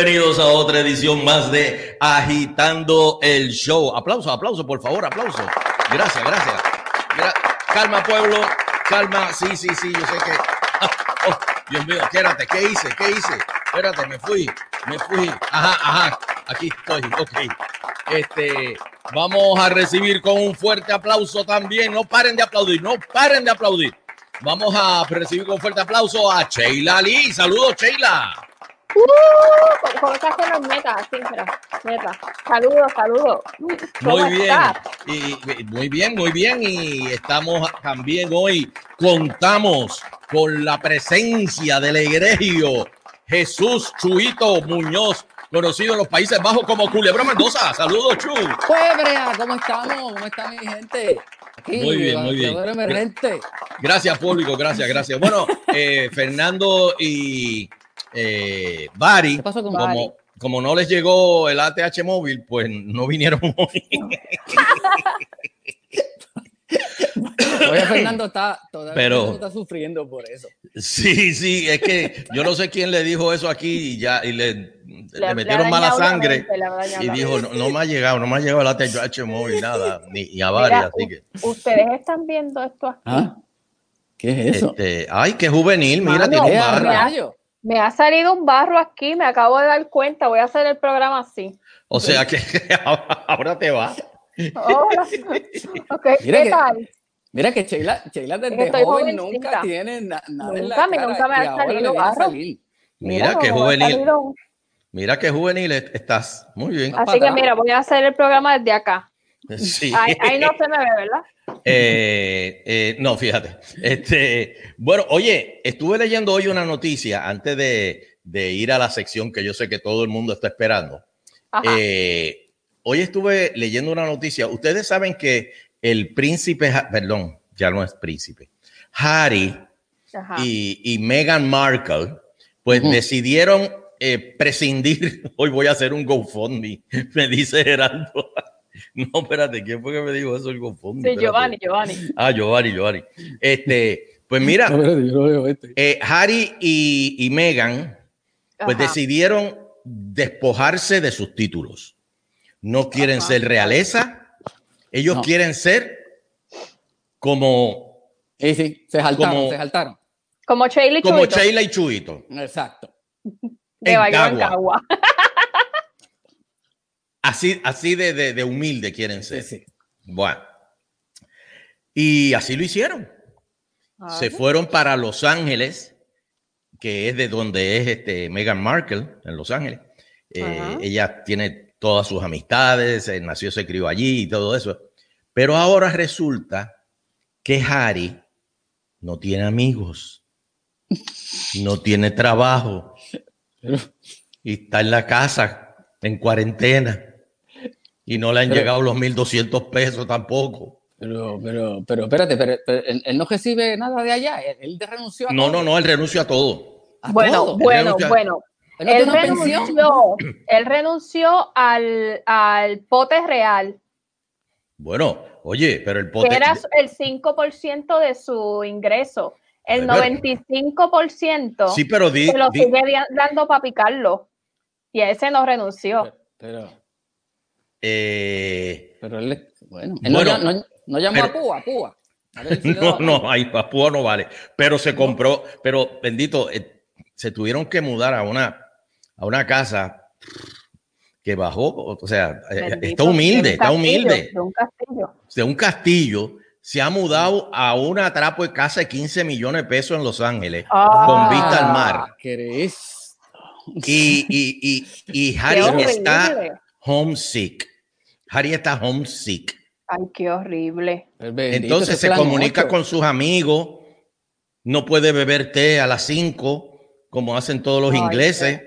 Bienvenidos a otra edición más de Agitando el Show. Aplauso, por favor, aplauso. Gracias. Calma, pueblo, calma. Sí, yo sé que... Oh, Dios mío, espérate, ¿qué hice? Espérate, me fui. Ajá, aquí estoy, ok. Vamos a recibir con un fuerte aplauso también. No paren de aplaudir. Vamos a recibir con fuerte aplauso a Sheila Lee. Saludos, Sheila. ¿Cómo estás con las metas? Sí, meta. Saludos. Muy bien. Muy bien. Y estamos también hoy, contamos con la presencia del egregio Jesús Chuito Muñoz, conocido en los Países Bajos como Culebra Mendoza. Saludos, Chu. Culebra, ¿cómo estamos? ¿Cómo está mi gente? Aquí, muy bien. Emergente. Gracias, público, gracias. Bueno, Fernando y Bari, ¿Qué pasó con Bari? Como no les llegó el ATH móvil, pues no vinieron hoy. Todavía Fernando está sufriendo por eso. Sí, es que yo no sé quién le dijo eso aquí y le metieron mala sangre y dijo, no me ha llegado el ATH móvil, nada, ni a Bari, así que. Ustedes están viendo esto aquí. ¿Ah? ¿Qué es eso? Ay, qué juvenil, mira, tiene un barro. Me ha salido un barro aquí, me acabo de dar cuenta, voy a hacer el programa así. O sea que ahora te va. Hola. Okay, ¿qué tal? Mira que Sheila desde joven nunca tiene nada en la cara. Nunca me ha salido barro. Mira qué juvenil. Mira qué juvenil estás. Muy bien. Así que mira, voy a hacer el programa desde acá. Sí. Ahí no se me ve, ¿verdad? No, fíjate. Bueno, oye, estuve leyendo hoy una noticia antes de ir a la sección que yo sé que todo el mundo está esperando. Hoy estuve leyendo una noticia. Ustedes saben que el príncipe, perdón, ya no es príncipe, Harry y Meghan Markle, pues decidieron prescindir. Hoy voy a hacer un GoFundMe, me dice Gerardo. No, espérate, ¿quién fue que me dijo eso el GoFundMe? Sí, Giovanni. Ah, Giovanni. Pues mira, Harry y Meghan pues decidieron despojarse de sus títulos. No quieren ser realeza, ellos quieren ser como... Sí, se saltaron. Como Sheila y Chuito. Exacto. De Cagua. Así de humilde quieren ser. Sí. Bueno. Y así lo hicieron. Se fueron para Los Ángeles, que es de donde es Meghan Markle, en Los Ángeles. Ella tiene todas sus amistades, se crió allí y todo eso. Pero ahora resulta que Harry no tiene amigos, no tiene trabajo y está en la casa en cuarentena. Y no le han llegado los 1,200 pesos tampoco. Pero espérate, él no recibe nada de allá. Él renunció a todo. No, él renuncia a todo. Bueno. Él renunció al pote real. Bueno, oye, pero el pote... Que era el 5% de su ingreso. El 95% sí, pero se lo sigue dando para picarlo. Y a ese no renunció. Pero él, no llamó a Púa. A Púa no vale. Pero se compró, pero bendito, se tuvieron que mudar a una casa que bajó, o sea, está humilde. De un castillo. Se ha mudado a una atrapo de casa de 15 millones de pesos en Los Ángeles, con vista al mar. ¿Querés? Y Harry está homesick. Ay, qué horrible. Entonces se comunica con sus amigos, no puede beber té a las 5, como hacen todos los ingleses.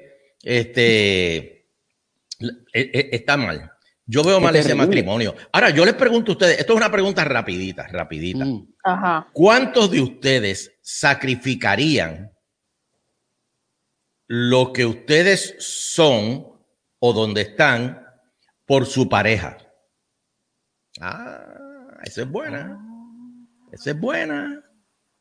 Está mal. Yo veo mal ese matrimonio. Ahora, yo les pregunto a ustedes, esto es una pregunta rapidita. ¿Cuántos de ustedes sacrificarían lo que ustedes son o donde están por su pareja? Esa es buena.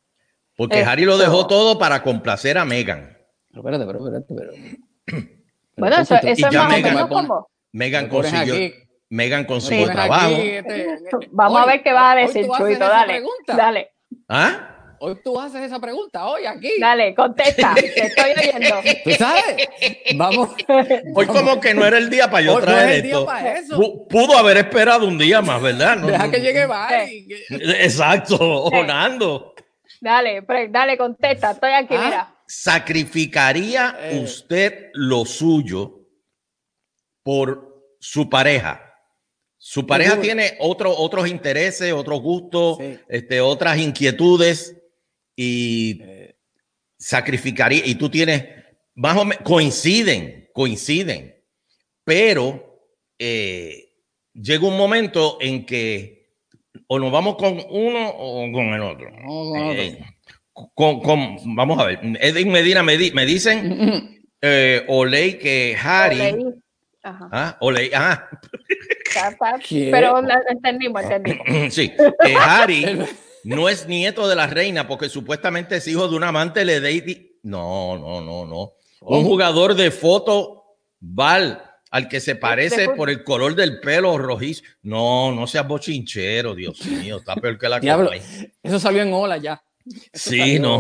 Porque Harry lo dejó todo para complacer a Meghan. Pero espérate. Bueno, eso es más o menos como... Megan consiguió trabajo. Vamos a ver qué vas a decir, Chuito, dale. Dale. ¿Ah? Hoy tú haces esa pregunta, hoy aquí. Dale, contesta, te estoy oyendo. ¿Tú sabes? Vamos. Hoy como que no era el día para yo traer esto. Pudo haber esperado un día más, ¿verdad? Deja que llegue Barry. Exacto, Orlando. Dale, contesta, estoy aquí, mira. ¿Sacrificaría usted lo suyo por su pareja? Su pareja tiene otros intereses, otros gustos, otras inquietudes y sacrificaría, y tú tienes, más o menos, coinciden, pero llega un momento en que o nos vamos con uno o con el otro. Vamos a ver, Edwin Medina me dicen, Oley, que Harry... Oley, pero entendimos. Sí, que Harry no es nieto de la reina porque supuestamente es hijo de un amante de Lady. No. Un jugador de fútbol al que se parece por el color del pelo rojizo. No seas bochinchero, Dios mío, está peor que la Diablo, eso salió en Ola ya. Sí, no.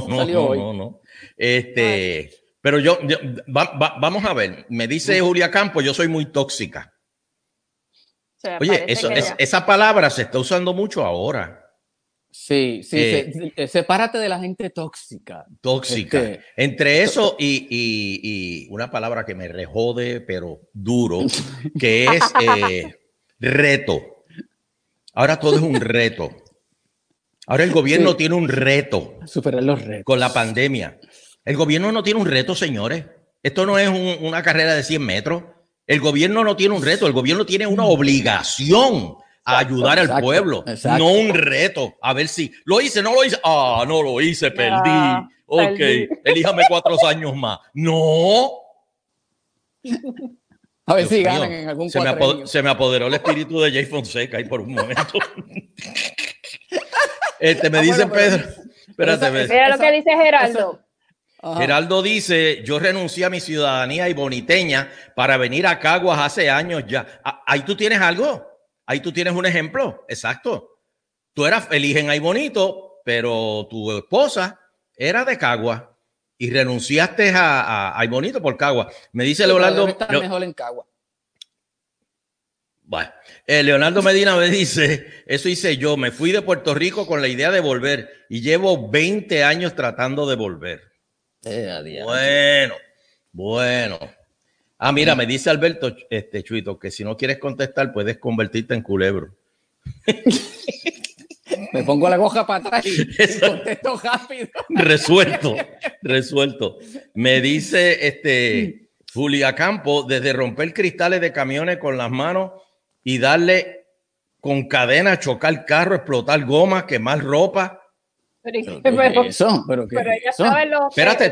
Pero vamos a ver, me dice Julia Campos, yo soy muy tóxica. Oye, esa palabra se está usando mucho ahora. Sí, sepárate de la gente tóxica. Entre eso y una palabra que me rejode, pero duro, que es reto. Ahora todo es un reto. Ahora el gobierno tiene un reto. Superar los retos. Con la pandemia. El gobierno no tiene un reto, señores. Esto no es una carrera de 100 metros. El gobierno no tiene un reto. El gobierno tiene una obligación a ayudar al pueblo. No un reto. A ver si lo hice, no lo hice. No lo hice, perdí. Ok, elíjame 4 años más. No. A ver si ganan en algún cuatrenio. Se me apoderó el espíritu de Jay Fonseca ahí por un momento. Me dicen, Pedro. Espérate, mira lo que dice Geraldo. Geraldo dice, yo renuncié a mi ciudadanía y boniteña para venir a Caguas hace años ya. Ahí tú tienes algo. Ahí tú tienes un ejemplo. Exacto. Tú eras feliz en Ay Bonito, pero tu esposa era de Caguas y renunciaste a Ay Bonito por Caguas. Me dice Leonardo. Debe estar mejor en Caguas. Bueno, Leonardo Medina me dice, eso hice yo, me fui de Puerto Rico con la idea de volver y llevo 20 años tratando de volver. Bueno. Mira, me dice Alberto, Chuito, que si no quieres contestar, puedes convertirte en culebro. Me pongo la hoja para atrás y contesto rápido. Resuelto. Me dice Julia Campo, desde romper cristales de camiones con las manos y darle con cadena, chocar carro, explotar gomas, quemar ropa. Pero ella sabe lo que... Espérate,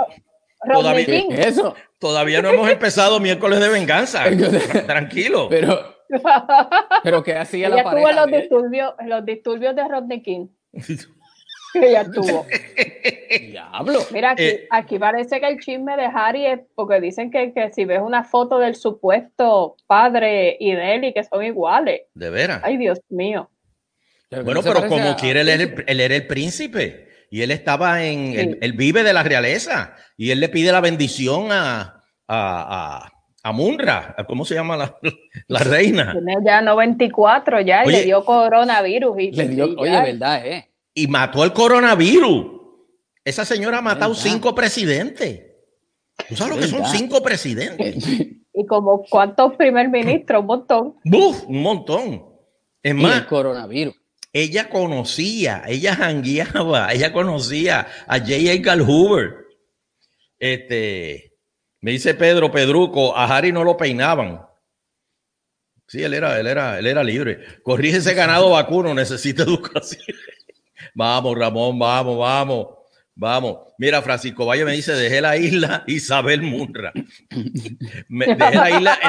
todavía no hemos empezado miércoles de venganza. Tranquilo. Pero ¿qué hacía la pareja? Ella tuvo los disturbios de Rodney King. Ella tuvo. Diablo. Mira, aquí parece que el chisme de Harry es porque dicen que si ves una foto del supuesto padre y de él y que son iguales. ¿De veras? Ay, Dios mío. Bueno, pero como quiere, él era el príncipe y él estaba él vive de la realeza y él le pide la bendición a Munra, ¿cómo se llama la reina? Tiene ya 94 ya y le dio coronavirus. ¿Verdad? Y mató el coronavirus. Esa señora ha matado 5 presidentes. ¿Tú sabes lo que son 5 presidentes? Y como cuántos primer ministros, un montón. Un montón. Es más, el coronavirus. Ella jangueaba, ella conocía a J. Edgar Hoover. Me dice Pedruco, a Harry no lo peinaban. Sí, él era libre. Corrige ese ganado vacuno, necesita educación. Vamos, Ramón, vamos. Mira, Francisco Valle me dice, dejé la isla Isabel Munra. Dejé la isla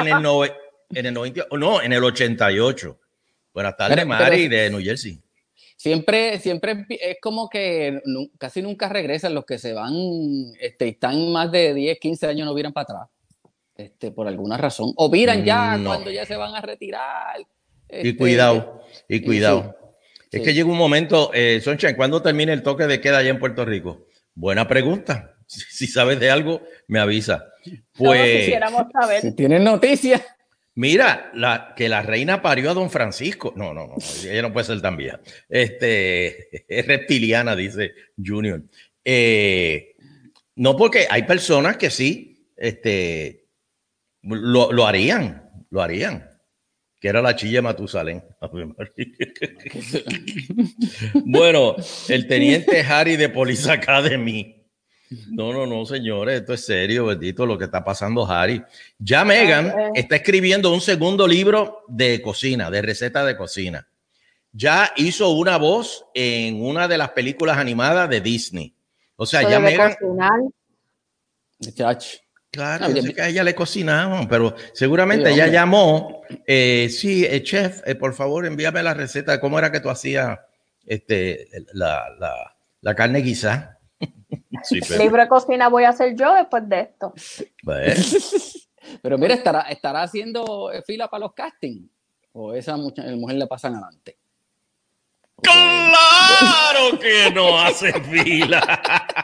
en el 88. Buenas tardes, Mari, de New Jersey. Siempre es como que casi nunca regresan los que se van, están más de 10, 15 años, no vienen para atrás. por alguna razón. O viran ya No. cuando ya se van a retirar. Y cuidado. Sí. Es que llega un momento, Sunshine, ¿cuándo termina el toque de queda allá en Puerto Rico? Buena pregunta. Si sabes de algo, me avisa. Todos Pues, quisiéramos saber. Si tienen noticias. mira, que la reina parió a Don Francisco. No, ella no puede ser tan vieja. Es reptiliana, dice Junior. No, porque hay personas que sí, lo harían. Que era la chilla de Matusalén. Bueno, el teniente Harry de Police Academy. No, señores, esto es serio, bendito lo que está pasando Harry. Ya Meghan está escribiendo un segundo libro de cocina, de receta de cocina. Ya hizo una voz en una de las películas animadas de Disney. O sea, ya Meghan... Claro, yo sé que a ella le cocinaban, pero seguramente ella llamó, chef, por favor, envíame la receta de cómo era que tú hacías la carne guisada. Sí, Libre cocina voy a hacer yo después de esto. Pero mira, ¿estará haciendo fila para los castings? ¿O esa mujer le pasan adelante? ¡Claro que no hace fila!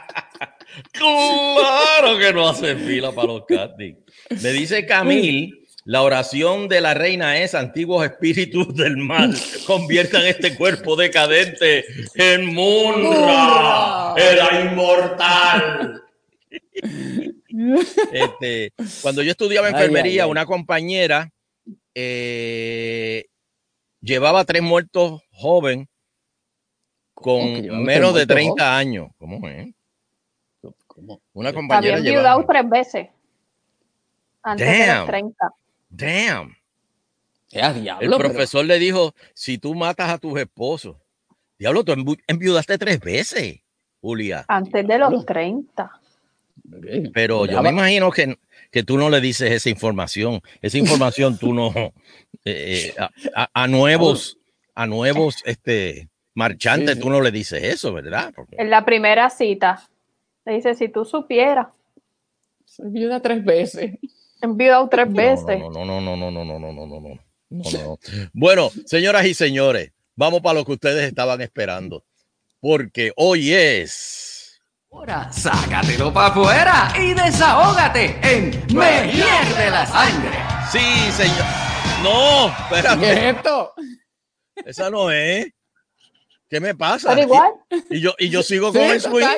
¡Claro que no hace fila para los castings! Me dice Camille, la oración de la reina es: antiguos espíritus del mal, conviertan este cuerpo decadente en Munra, era inmortal. Cuando yo estudiaba enfermería, una compañera llevaba 3 muertos joven con menos de 30 años. ¿Cómo es? Una compañera había enviudado 3 veces antes de los 30. Damn. El profesor le dijo: si tú matas a tus esposos, diablo, tú enviudaste 3 veces, Julia. Antes de los 30. Pero yo me imagino que tú no le dices esa información. Esa información tú no a nuevos marchantes, tú no le dices eso, ¿verdad? Porque... En la primera cita le dice: si tú supieras. Enviuda 3 veces. Enviudado 3 veces. No. Bueno, señoras y señores, vamos para lo que ustedes estaban esperando, porque hoy es... Ahora sácatelo para afuera y desahógate en Me Hierve la Sangre. Sí, señor. No, espérate. ¿Qué es esto? Esa no es. ¿Qué me pasa? ¿Pero igual? Y yo sigo con el swing.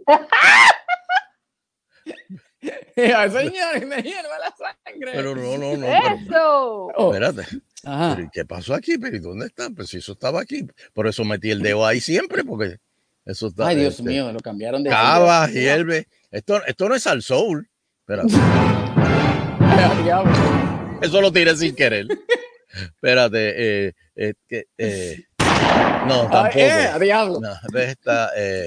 Señores, me hierve la sangre. Pero no. ¡Eso! Espérate. Pero, ¿qué pasó aquí? ¿Pero dónde está? Pues si eso estaba aquí. Por eso metí el dedo ahí siempre, porque eso está... Ay, Dios mío, lo cambiaron de... Cava, hierve. Esto no es al soul. Espérate. Eso lo tiré sin querer. Espérate. No, tampoco. Diablo. No, esta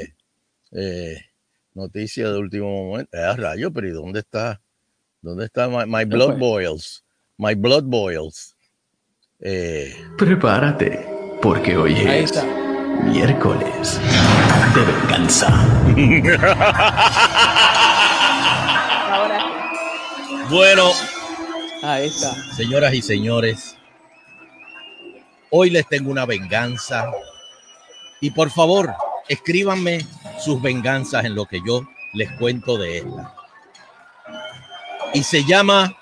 noticia de último momento. Rayo, pero ¿y dónde está? ¿Dónde está my blood boils? My blood boils. Prepárate, porque hoy es miércoles de venganza. Ahora sí. Bueno, ahí está. Señoras y señores, hoy les tengo una venganza. Y por favor, escríbanme sus venganzas en lo que yo les cuento de esta. Y se llama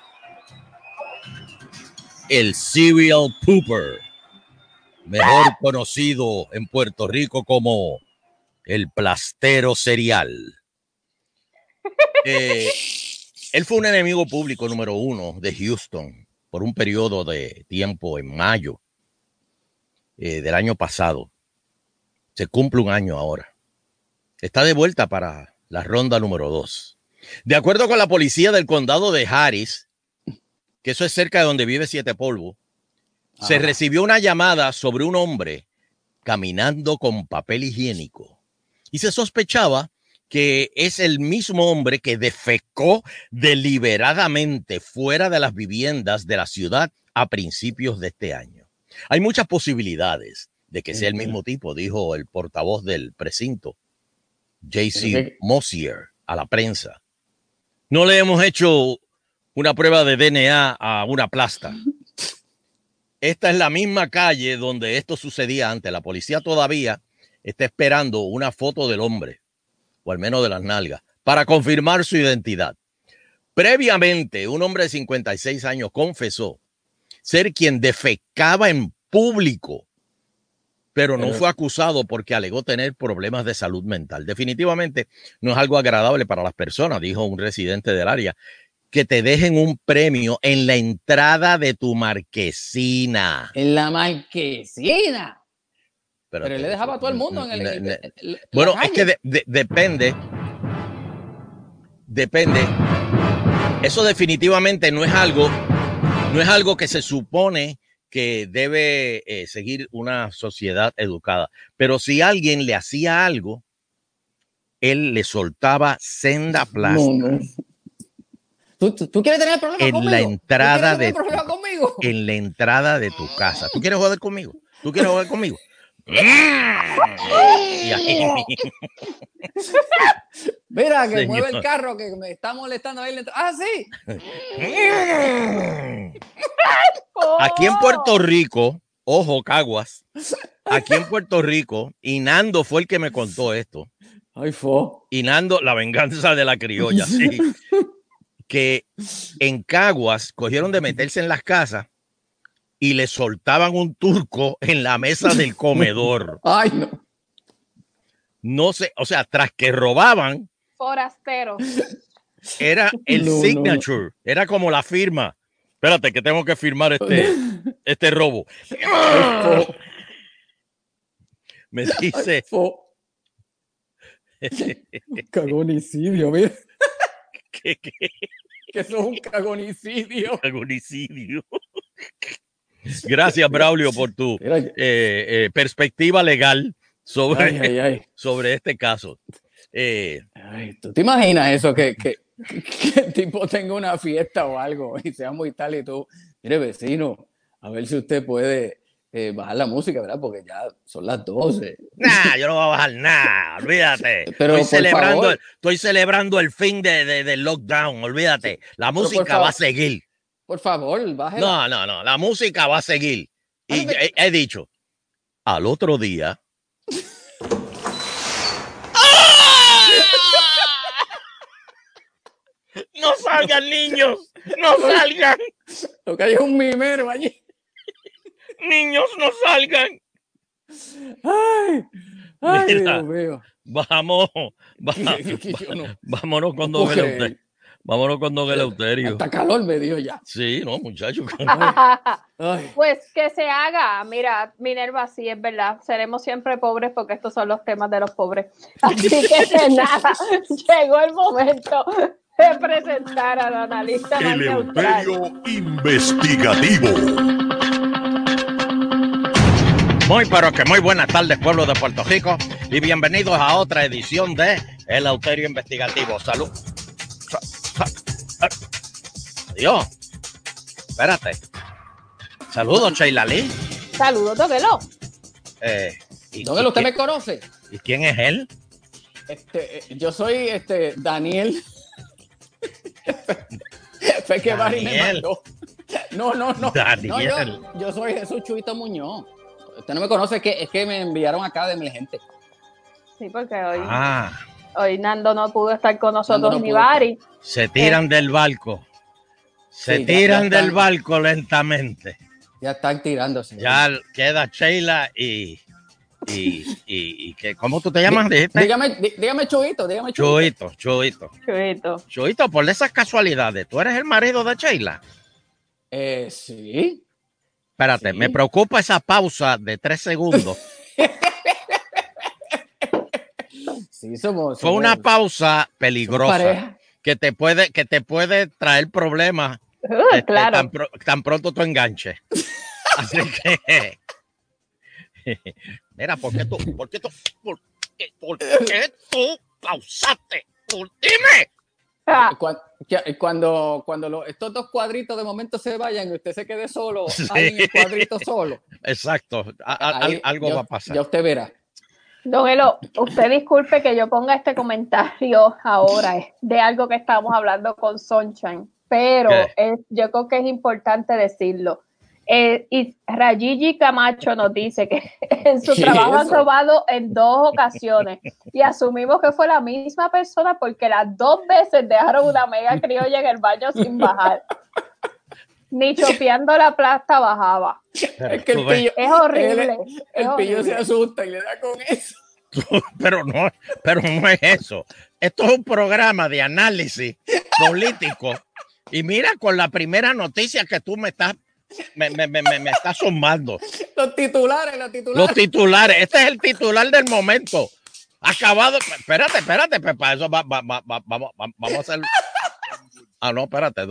el Serial Pooper, mejor conocido en Puerto Rico como el plastero serial. Él fue un enemigo público número 1 de Houston por un periodo de tiempo en mayo del año pasado. Se cumple un año ahora. Está de vuelta para la ronda número 2. De acuerdo con la policía del condado de Harris, que eso es cerca de donde vive Siete Polvo, se recibió una llamada sobre un hombre caminando con papel higiénico. Y se sospechaba que es el mismo hombre que defecó deliberadamente fuera de las viviendas de la ciudad a principios de este año. Hay muchas posibilidades de que sea el mismo tipo, dijo el portavoz del precinto, J.C. Mosier, a la prensa. No le hemos hecho una prueba de DNA a una plasta. Esta es la misma calle donde esto sucedía antes. La policía todavía está esperando una foto del hombre, o al menos de las nalgas, para confirmar su identidad. Previamente, un hombre de 56 años confesó ser quien defecaba en público, pero no fue acusado porque alegó tener problemas de salud mental. Definitivamente no es algo agradable para las personas, dijo un residente del área, que te dejen un premio en la entrada de tu marquesina. En la marquesina. Pero él le dejaba a todo el mundo en el bueno, es que depende. Eso definitivamente no es algo que se supone que debe seguir una sociedad educada. Pero si alguien le hacía algo, él le soltaba senda plasta. No. ¿Tú quieres tener problemas conmigo? En la entrada de tu casa. ¿Tú quieres joder conmigo? Mira, que mueve el carro, que me está molestando ahí. Sí. Aquí en Puerto Rico, ojo, Caguas, aquí en Puerto Rico, y Nando fue el que me contó esto. Y Nando, la venganza de la criolla, sí. Que en Caguas cogieron de meterse en las casas y le soltaban un turco en la mesa del comedor. Ay, no. No sé, o sea, tras que robaban. Forastero. Era el signature, era como la firma. Espérate, que tengo que firmar este robo. Me dice. Cagonicidio, mira. ¿Qué? Que eso es un cagonicidio. Gracias, Braulio, por tu perspectiva legal sobre este caso. ¿Tú te imaginas eso? Que el tipo tenga una fiesta o algo y sea muy tal y tú, mire, vecino, a ver si usted puede bajar la música, ¿verdad? Porque ya son las 12. Nah, yo no voy a bajar nada, olvídate. Pero estoy celebrando el fin del lockdown, olvídate. La música va a seguir. Por favor, bájela. No, la música va a seguir. Y he dicho, al otro día. ¡No salgan, niños! ¡No salgan! Lo que hay es un mimero allí. ¡Niños, no salgan! ¡Ay! Mira, Dios mío! Vámonos con Don Eleuterio. Vámonos con Don Eleuterio. Hasta calor me dio ya. Sí, no, muchachos. Pues que se haga. Mira, Minerva, sí, es verdad. Seremos siempre pobres porque estos son los temas de los pobres. Así que nada, llegó el momento de presentar al analista Eleuterio Investigativo. Muy buenas tardes, pueblo de Puerto Rico, y bienvenidos a otra edición de Eleuterio Investigativo. Salud. Adiós. Espérate. Saludos, Sheila Lee. Saludos, Doguelo. Doguelo, ¿usted me conoce? ¿Y quién es él? Yo soy Daniel. Fue que Barry me mandó. No. Daniel. No, yo soy Jesús Chuito Muñoz. Usted no me conoce, es que me enviaron acá de emergente. Sí, porque hoy Nando no pudo estar con nosotros ni Barry. Se tiran del barco. Se tiran del barco lentamente. Ya están tirándose. Ya queda Sheila y ¿cómo tú te llamas? Dígame Chuito, Chuito, por esas casualidades, ¿tú eres el marido de Sheila? Sí. Espérate, me preocupa esa pausa de 3 segundos. Sí, somos. Fue una pausa peligrosa que te puede traer problemas. Claro. Tan pronto tú enganches. Así que mira, ¿por qué tú pausaste? Dime. Cuando estos dos cuadritos de momento se vayan y usted se quede solo, sí. Ahí en el cuadrito solo. Exacto, algo va a pasar. Ya usted verá. Don Elo, usted disculpe que yo ponga este comentario ahora de algo que estábamos hablando con Sunshine, pero yo creo que es importante decirlo. Y Rayigi Camacho nos dice que en su trabajo han robado en 2 ocasiones y asumimos que fue la misma persona porque las 2 veces dejaron una mega criolla en el baño sin bajar. Ni chopeando la plasta bajaba. Es que el pillo, es horrible. El pillo se asusta y le da con eso. Pero no es eso. Esto es un programa de análisis político. Y mira, con la primera noticia que tú me estás sumando. Los titulares. Este es el titular del momento. Acabado. Espérate, para eso vamos a hacer. Ah, no, espérate.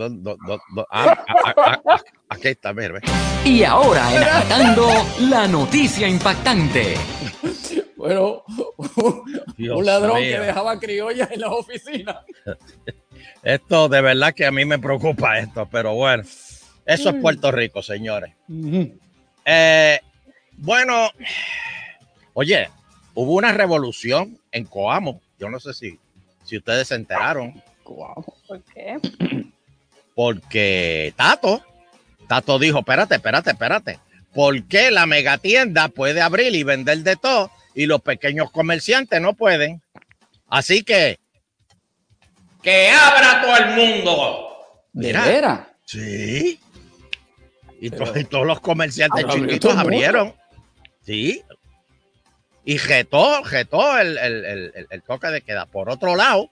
Aquí está, mira. Y ahora enactando la noticia impactante. Bueno, Dios un ladrón mío. que dejaba criollas en las oficinas. Esto de verdad que a mí me preocupa esto, pero bueno, eso es Puerto Rico, señores. Bueno, oye, hubo una revolución en Coamo. Yo no sé si ustedes se enteraron. Coamo. ¿Por qué? Porque Tato dijo, espérate. ¿Por qué la megatienda puede abrir y vender de todo y los pequeños comerciantes no pueden? Así que abra todo el mundo. Mira, ¿de veras? Sí. Y todos los comerciantes chiquitos abrieron. Sí. Y retó el toque de queda. Por otro lado,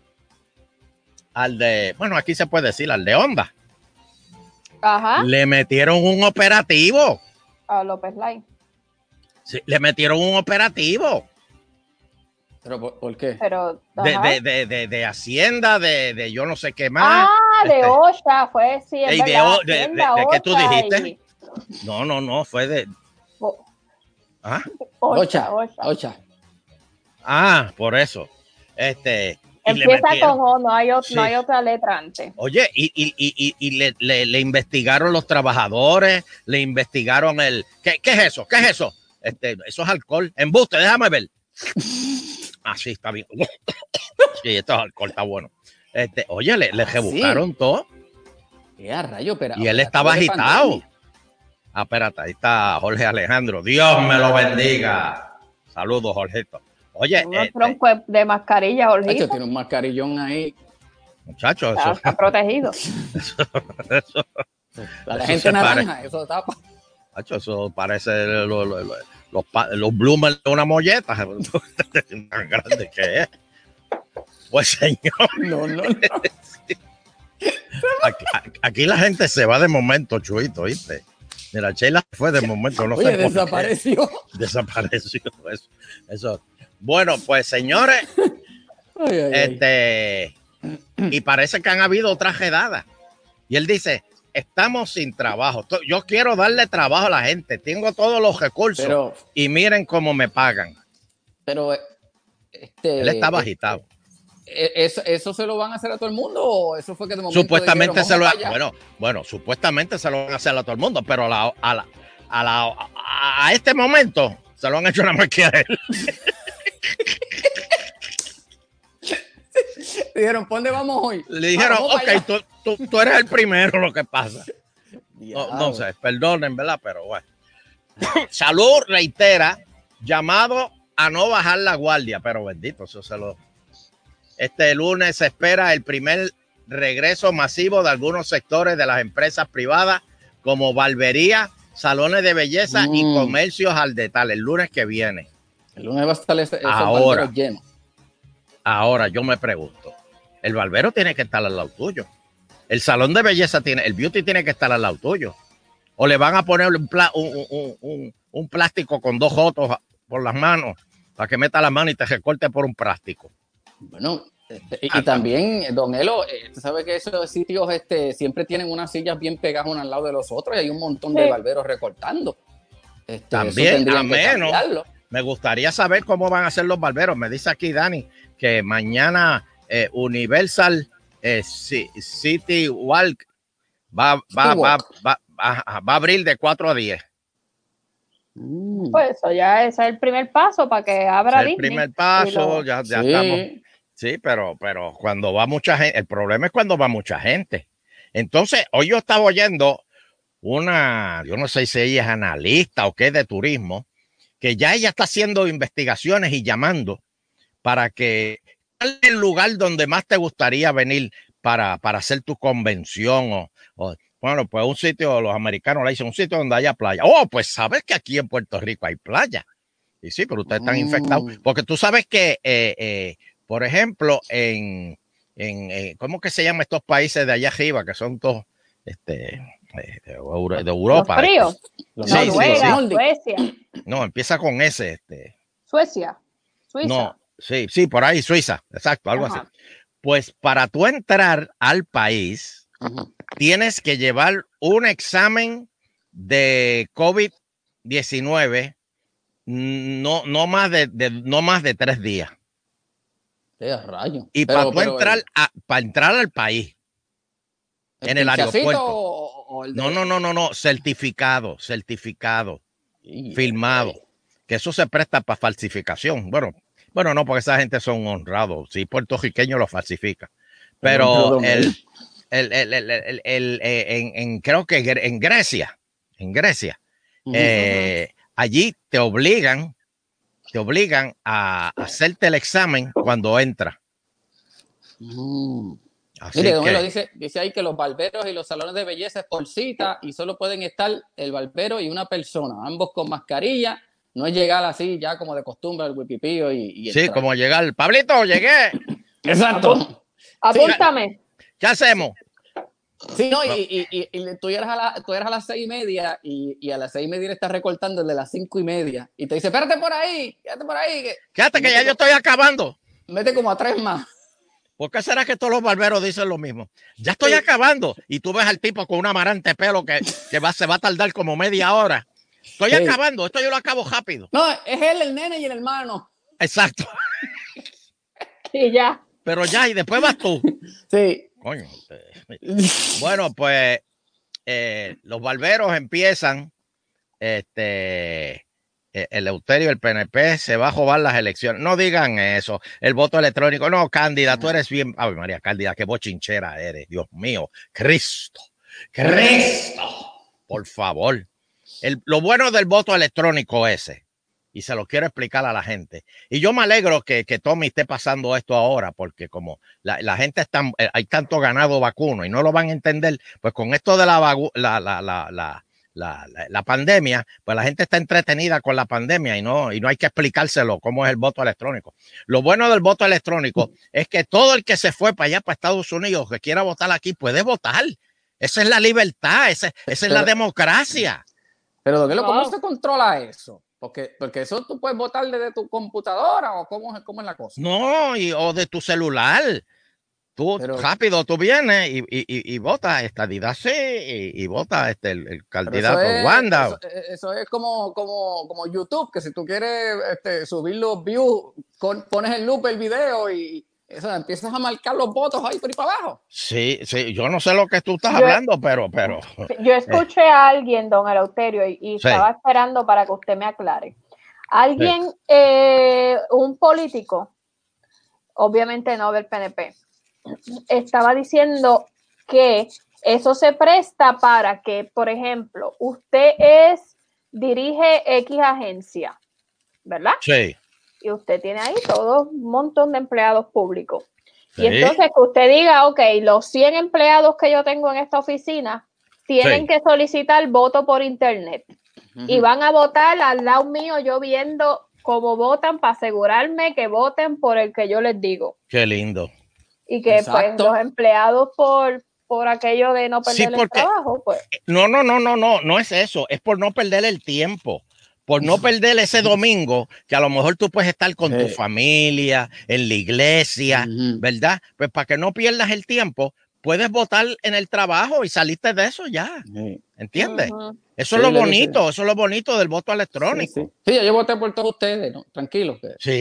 aquí se puede decir, al de Honda. Ajá. Le metieron un operativo. A López Lai. Sí, le metieron un operativo. ¿Pero por qué? Pero, de Hacienda, de yo no sé qué más. De OSHA, fue, sí, es verdad. ¿De qué tú dijiste? No, fue de... ¿Ah? OSHA. Ah, por eso. Empieza con O, no hay otra letra antes. Oye, y le investigaron los trabajadores, le investigaron ¿Qué es eso? ¿Qué es eso? Eso es alcohol. Embuste, déjame ver. Ah, sí, está bien. Sí, esto es alcohol, está bueno. Oye, le rebuscaron todo. Rayo, pero, y él estaba agitado. Espérate, ahí está Jorge Alejandro. Dios me lo bendiga. Saludos, Jorgito. Oye, un tronco de mascarilla, Jorgito. Tiene un mascarillón ahí. Muchachos, eso está protegido. La gente naranja, eso tapa. Eso parece los bloomers de una molleta. Tan grande que es. Pues, señor. No. Aquí la gente se va de momento, Chuito, ¿viste? Mira, Sheila fue de momento, no sé. Oye, desapareció. Desapareció. Eso. Bueno, pues, señores, y parece que han habido otras redadas. Y él dice, estamos sin trabajo. Yo quiero darle trabajo a la gente. Tengo todos los recursos. Y miren cómo me pagan. Pero él estaba agitado. ¿Eso se lo van a hacer a todo el mundo o eso fue que de momento supuestamente dijeron, bueno, supuestamente se lo van a hacer a todo el mundo, pero a este momento se lo han hecho nada más que a él. Dijeron, ¿por dónde vamos hoy? Le dijeron, ok, tú eres el primero, lo que pasa. No sé, perdonen, ¿verdad? Pero bueno. Salud reitera, llamado a no bajar la guardia, pero bendito, eso se lo... Este lunes se espera el primer regreso masivo de algunos sectores de las empresas privadas como barbería, salones de belleza y comercios al detalle el lunes que viene. El lunes va a estar esos barberos llenos. Ahora yo me pregunto, el barbero tiene que estar al lado tuyo. El salón de belleza el beauty tiene que estar al lado tuyo. O le van a poner un plástico con 2 jotos por las manos para que meta la mano y te recorte por un plástico. Bueno, y también, don Elo, tú sabes que esos sitios siempre tienen unas sillas bien pegadas unas al lado de los otros y hay un montón de barberos recortando. También, a menos, me gustaría saber cómo van a ser los barberos. Me dice aquí Dani que mañana Universal City Walk va a abrir de 4 a 10. Pues eso ya es el primer paso para que abra Disney. El primer paso, ya estamos. Sí, pero cuando va mucha gente, el problema es cuando va mucha gente. Entonces, hoy yo estaba oyendo yo no sé si ella es analista o qué de turismo, que ya ella está haciendo investigaciones y llamando para que ¿cuál es el lugar donde más te gustaría venir para hacer tu convención? Bueno, pues un sitio, los americanos le dicen un sitio donde haya playa. Oh, pues sabes que aquí en Puerto Rico hay playa. Y sí, pero ustedes están infectados. Porque tú sabes que, por ejemplo, ¿cómo que se llaman estos países de allá arriba que son todos de Europa? Los fríos. Noruega, Suecia. No, empieza con S. Suecia. Suiza. No, sí, por ahí, Suiza. Exacto, algo así. Pues para tú entrar al país, tienes que llevar un examen de COVID-19 no más de 3 días. Rayo. Y para entrar al país en el aeropuerto. No, certificado, firmado. Que eso se presta para falsificación. Bueno, no, porque esa gente son honrados. Si puertorriqueño lo falsifica. Pero creo que en Grecia, allí te obligan a hacerte el examen cuando entra. Mire, don Elo, dice ahí que los barberos y los salones de belleza es por cita y solo pueden estar el barbero y una persona, ambos con mascarilla. No es llegar así ya como de costumbre al wipipío y sí, como llegar. Pablito, llegué. Exacto. Apúntame. ¿Qué hacemos? Sí, no, y tú eras a las 6:30 y a las 6:30 le estás recortando el de las 5:30 y te dice, espérate por ahí, quédate por ahí. Quédate que ya yo estoy acabando. Mete como a 3 más. ¿Por qué será que todos los barberos dicen lo mismo? Ya estoy acabando. Y tú ves al tipo con un amarante pelo que se va a tardar como media hora. Estoy acabando, esto yo lo acabo rápido. No, es él, el nene y el hermano. Exacto. Y ya. Pero ya, y después vas tú. Sí. Coño. Bueno, pues los barberos empiezan, Eleuterio, el PNP se va a jugar las elecciones. No digan eso. El voto electrónico. No, Cándida, tú eres bien. Ay, María Cándida, qué bochinchera eres. Dios mío. Cristo. Por favor. Lo bueno del voto electrónico ese, y se lo quiero explicar a la gente. Y yo me alegro que Tommy esté pasando esto ahora, porque como la gente hay tanto ganado vacuno y no lo van a entender, pues con esto de la pandemia, pues la gente está entretenida con la pandemia y no hay que explicárselo cómo es el voto electrónico. Lo bueno del voto electrónico es que todo el que se fue para allá, para Estados Unidos, que quiera votar aquí, puede votar. Esa es la libertad, esa es la democracia. Pero, ¿cómo se controla eso? Porque eso tú puedes votar desde tu computadora o cómo es la cosa. No, o de tu celular. Rápido, tú vienes y votas estadidad sí y votas el candidato Wanda. Eso es como YouTube, que si tú quieres subir los views, pones en loop el video y eso, empiezas a marcar los votos ahí por ahí para abajo. Sí, yo no sé lo que tú estás hablando, pero. Yo escuché a alguien, don Eleuterio, y estaba esperando para que usted me aclare. Alguien, un político, obviamente no del PNP, estaba diciendo que eso se presta para que, por ejemplo, usted dirige X agencia, ¿verdad? Sí. Y usted tiene ahí todo un montón de empleados públicos. Sí. Y entonces que usted diga, ok, los 100 empleados que yo tengo en esta oficina tienen que solicitar voto por internet. Y van a votar al lado mío, yo viendo cómo votan para asegurarme que voten por el que yo les digo. Qué lindo. Y que pues los empleados por aquello de no perder el trabajo, pues. No es eso, es por no perder el tiempo. Por no perder ese domingo, que a lo mejor tú puedes estar con tu familia, en la iglesia, ¿verdad? Pues para que no pierdas el tiempo, puedes votar en el trabajo y salirte de eso ya. ¿Entiendes? Eso es lo bonito, eso es lo bonito del voto electrónico. Sí, yo voté por todos ustedes, ¿no? Tranquilos.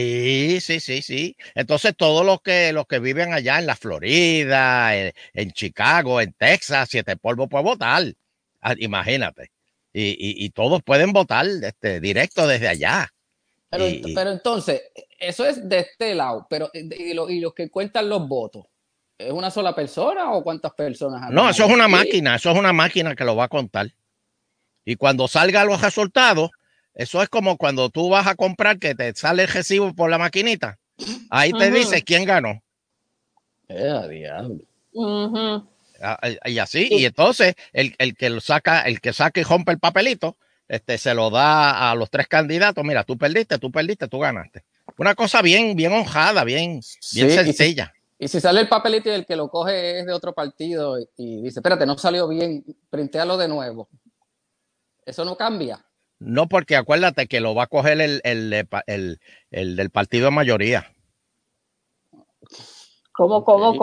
Sí. Entonces, todos los que viven allá en la Florida, en Chicago, en Texas, Siete Polvos, pueden votar. Imagínate. Y todos pueden votar directo desde allá. Pero entonces, eso es de este lado, pero y los que cuentan los votos. ¿Es una sola persona o cuántas personas? No, eso es una máquina que lo va a contar. Y cuando salga los resultados, eso es como cuando tú vas a comprar que te sale el recibo por la maquinita. Ahí te dice quién ganó. Diablo. Y así, y entonces el que saca y rompe el papelito, se lo da a los 3 candidatos. Mira, tú perdiste, tú ganaste. Una cosa bien honrada, bien sencilla. Y si sale el papelito y el que lo coge es de otro partido y dice, espérate, no salió bien, printéalo de nuevo. ¿Eso no cambia? No, porque acuérdate que lo va a coger el del partido de mayoría. ¿Cómo?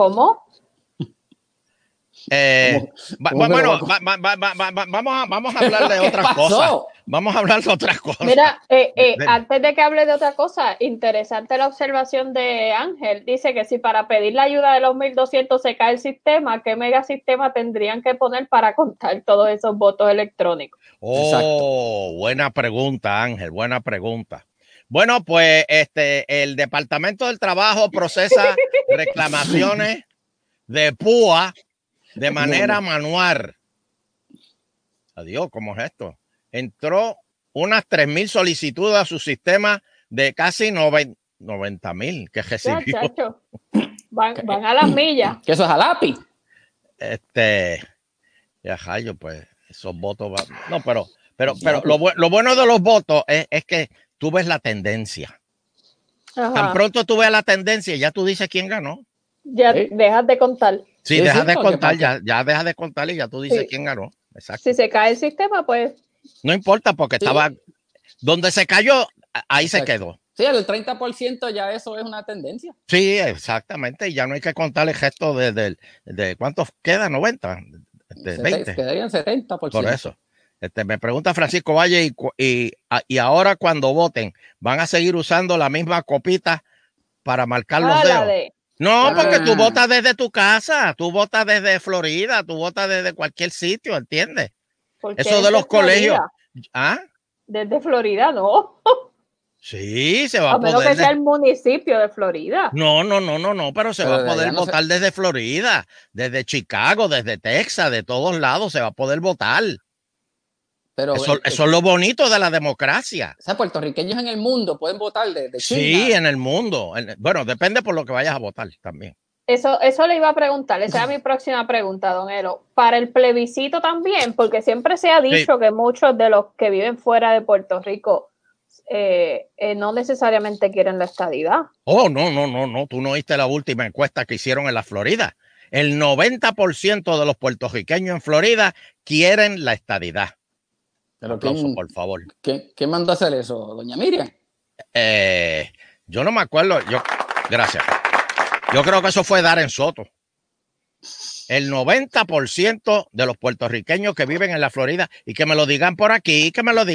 Vamos a hablar de otras cosas. Vamos a hablar de otras cosas. Mira, antes de que hable de otra cosa, interesante la observación de Ángel. Dice que si para pedir la ayuda de los 1,200 se cae el sistema, ¿qué megasistema tendrían que poner para contar todos esos votos electrónicos? Exacto. Buena pregunta, Ángel, buena pregunta. Bueno, pues el Departamento del Trabajo procesa reclamaciones de PUA de manera manual. Adiós, ¿cómo es esto? Entró unas 3,000 solicitudes a su sistema de casi 90,000 que recibió. Chacho. Van a las millas. ¿Que eso es a lápiz? Ya rayo, pues esos votos van. No, pero lo bueno de los votos es que tú ves la tendencia. Ajá. Tan pronto tú ves la tendencia, ya tú dices quién ganó. Ya dejas de contar. Sí, dejas de contar, ya dejas de contar y ya tú dices quién ganó. Exacto. Si se cae el sistema, pues. No importa, porque estaba. Donde se cayó, ahí se quedó. Sí, el 30% ya eso es una tendencia. Sí, exactamente. Y ya no hay que contar el gesto de ¿cuántos queda? 90. 20. Quedarían 70%. Por eso. Me pregunta Francisco Valle, y ahora cuando voten, ¿van a seguir usando la misma copita para marcar los dedos? No, porque tú votas desde tu casa, tú votas desde Florida, tú votas desde cualquier sitio, ¿entiendes? Eso de los colegios. ¿Ah? Desde Florida, no. Sí, se va a poder. A menos que sea el municipio de Florida. No, pero se va a poder votar desde Florida, desde Chicago, desde Texas, de todos lados se va a poder votar. Pero eso es lo bonito de la democracia. O sea, puertorriqueños en el mundo pueden votar de China. Sí, en el mundo. Bueno, depende por lo que vayas a votar también. Eso le iba a preguntar, esa es mi próxima pregunta, don Elo. Para el plebiscito también, porque siempre se ha dicho que muchos de los que viven fuera de Puerto Rico no necesariamente quieren la estadidad. Oh, no, tú no oíste la última encuesta que hicieron en la Florida. El 90% de los puertorriqueños en Florida quieren la estadidad. Pero aplauso, por favor. ¿Quién mandó a hacer eso? ¿Doña Miriam? Yo no me acuerdo. Gracias. Yo creo que eso fue Darren Soto. El 90% de los puertorriqueños que viven en la Florida, y que me lo digan por aquí,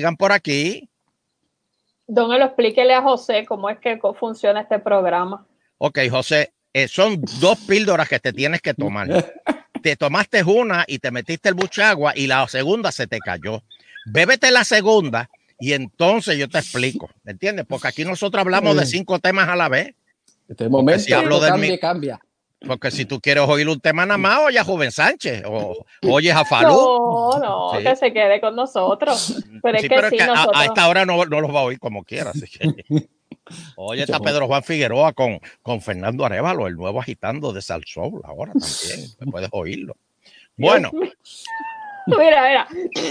Don Elo, explíquele a José cómo es que funciona este programa. Ok, José, son 2 píldoras que te tienes que tomar. Te tomaste una y te metiste el buchagua y la segunda se te cayó. Bébete la segunda y entonces yo te explico, ¿entiendes? Porque aquí nosotros hablamos de 5 temas a la vez. Este momento si hablo cambia. Porque si tú quieres oír un tema nada más, oye a Joven Sánchez o oyes a Falú. No, sí, que se quede con nosotros. Pero es que nosotros... a esta hora no los va a oír como quiera. Así que... Oye, está Pedro Juan Figueroa con Fernando Arévalo, el nuevo agitando de Salsoul. Ahora también, puedes oírlo. Bueno. Mira.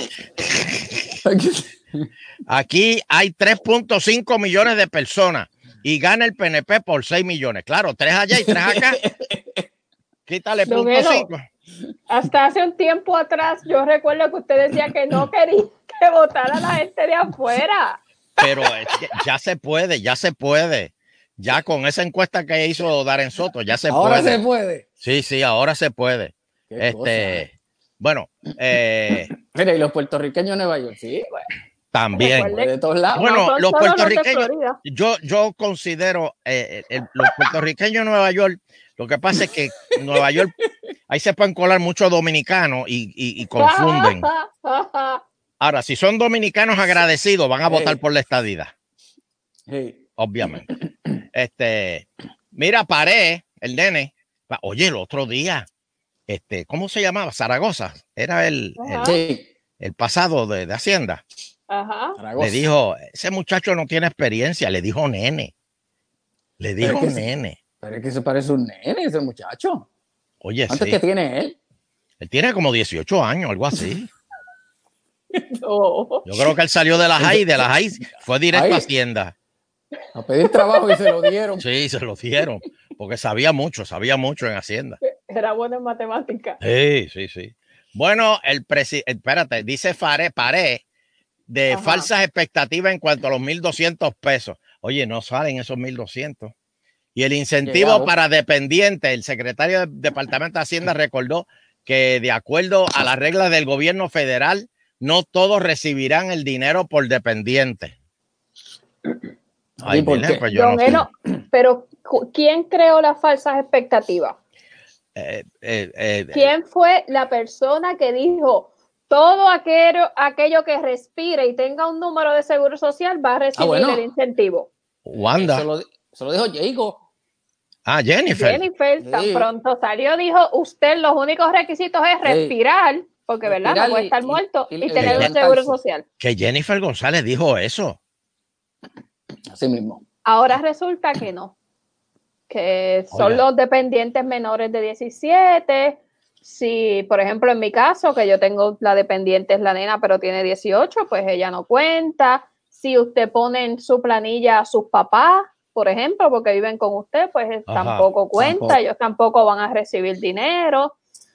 Aquí hay 3.5 millones de personas y gana el PNP por 6 millones. Claro, 3 allá y 3 acá. Quítale .5. Hasta hace un tiempo atrás yo recuerdo que usted decía que no quería que votara la gente de afuera. Pero ya se puede. Ya con esa encuesta que hizo Darren Soto, ya se puede. Ahora se puede. Sí, ahora se puede. Bueno. Mira, y los puertorriqueños de Nueva York, sí, bueno. También. De todos lados. Bueno, los puertorriqueños, yo considero los puertorriqueños de Nueva York, lo que pasa es que en Nueva York, ahí se pueden colar muchos dominicanos y confunden. Ahora, si son dominicanos agradecidos, van a votar por la estadidad. Obviamente. Mira, Pared, el nene, Oye, el otro día, ¿cómo se llamaba? Zaragoza. Era el pasado de Hacienda. Ajá. Le dijo, ese muchacho no tiene experiencia. Le dijo nene. Le dijo nene. Pero es que se parece un nene ese muchacho. Oye, ¿Cuántos que tiene él? Él tiene como 18 años, algo así. Oh. Yo creo que él salió de la high, fue directo a Hacienda. A pedir trabajo y se lo dieron. Sí, se lo dieron, porque sabía mucho en Hacienda. Era bueno en matemáticas. Sí. Bueno, espérate, dice Paré de falsas expectativas en cuanto a los 1,200 pesos. Oye, no salen esos 1,200. Y el incentivo para dependientes, el secretario del Departamento de Hacienda recordó que de acuerdo a las reglas del gobierno federal, no todos recibirán el dinero por dependiente. Ay, ¿por qué? Pues yo no sé. Pero ¿quién creó las falsas expectativas? ¿Quién fue la persona que dijo todo aquello que respire y tenga un número de seguro social va a recibir el incentivo? Wanda. Se lo dijo Jacob. Jennifer. Jennifer tan pronto salió, dijo, usted los únicos requisitos es respirar, porque verdad, no puede estar muerto y tener un seguro social. Que Jennifer González dijo eso. Así mismo. Ahora resulta que no, que son los dependientes menores de 17. Si, por ejemplo, en mi caso, que yo tengo la dependiente es la nena, pero tiene 18, pues ella no cuenta. Si usted pone en su planilla a sus papás, por ejemplo, porque viven con usted, pues tampoco cuenta, ellos tampoco van a recibir dinero.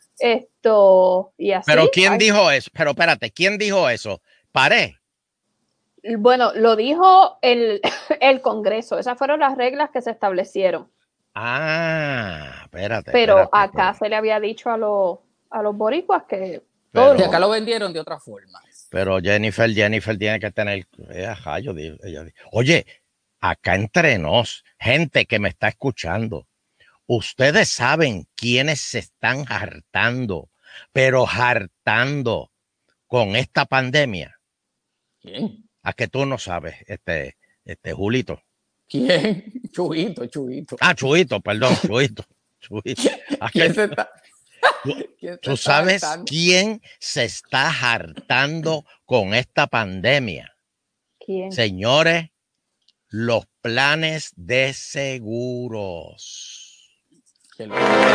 Y así. Pero ¿quién dijo eso? Pero espérate, ¿quién dijo eso? Paré. Bueno, lo dijo el Congreso. Esas fueron las reglas que se establecieron. Espérate. Pero acá se le había dicho a los boricuas que... Pero acá lo vendieron de otra forma. Pero Jennifer tiene que tener... Oye, acá entre nos, gente que me está escuchando, ustedes saben quiénes se están hartando, pero hartando con esta pandemia. ¿Quién? ¿A que tú no sabes, Julito? ¿Quién? Chuito. Chuito, perdón, Chuito. ¿Quién se está? ¿Tú sabes quién se está hartando con esta pandemia? ¿Quién? Señores, los planes de seguros. Sí,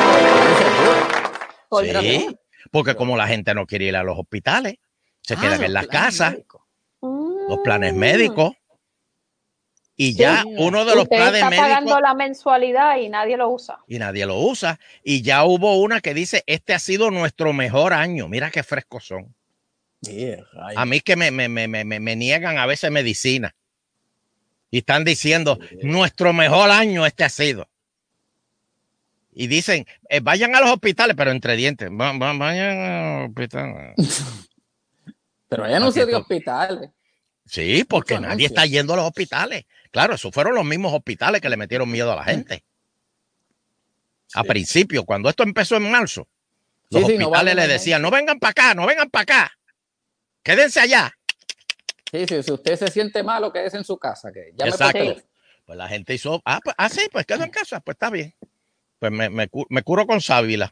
porque como la gente no quiere ir a los hospitales, se quedan en las casas. Los planes médicos. Y ya uno de los planes médicos. Está pagando la mensualidad y nadie lo usa. Y ya hubo una que dice, este ha sido nuestro mejor año. Mira qué frescos son. A mí que me niegan a veces medicina. Y están diciendo, nuestro mejor año este ha sido. Y dicen, vayan a los hospitales, pero entre dientes. Vayan a los hospitales. Pero ella no se dio hospitales. Sí, porque nadie está yendo a los hospitales. Claro, esos fueron los mismos hospitales que le metieron miedo a la gente. A principio, cuando esto empezó en marzo, los hospitales le decían, no vengan para acá. Quédense allá. Sí, si usted se siente malo, quédese en su casa. Que ya exacto. Pues la gente hizo, pues quedo en casa, pues está bien. Pues me curo con sábila.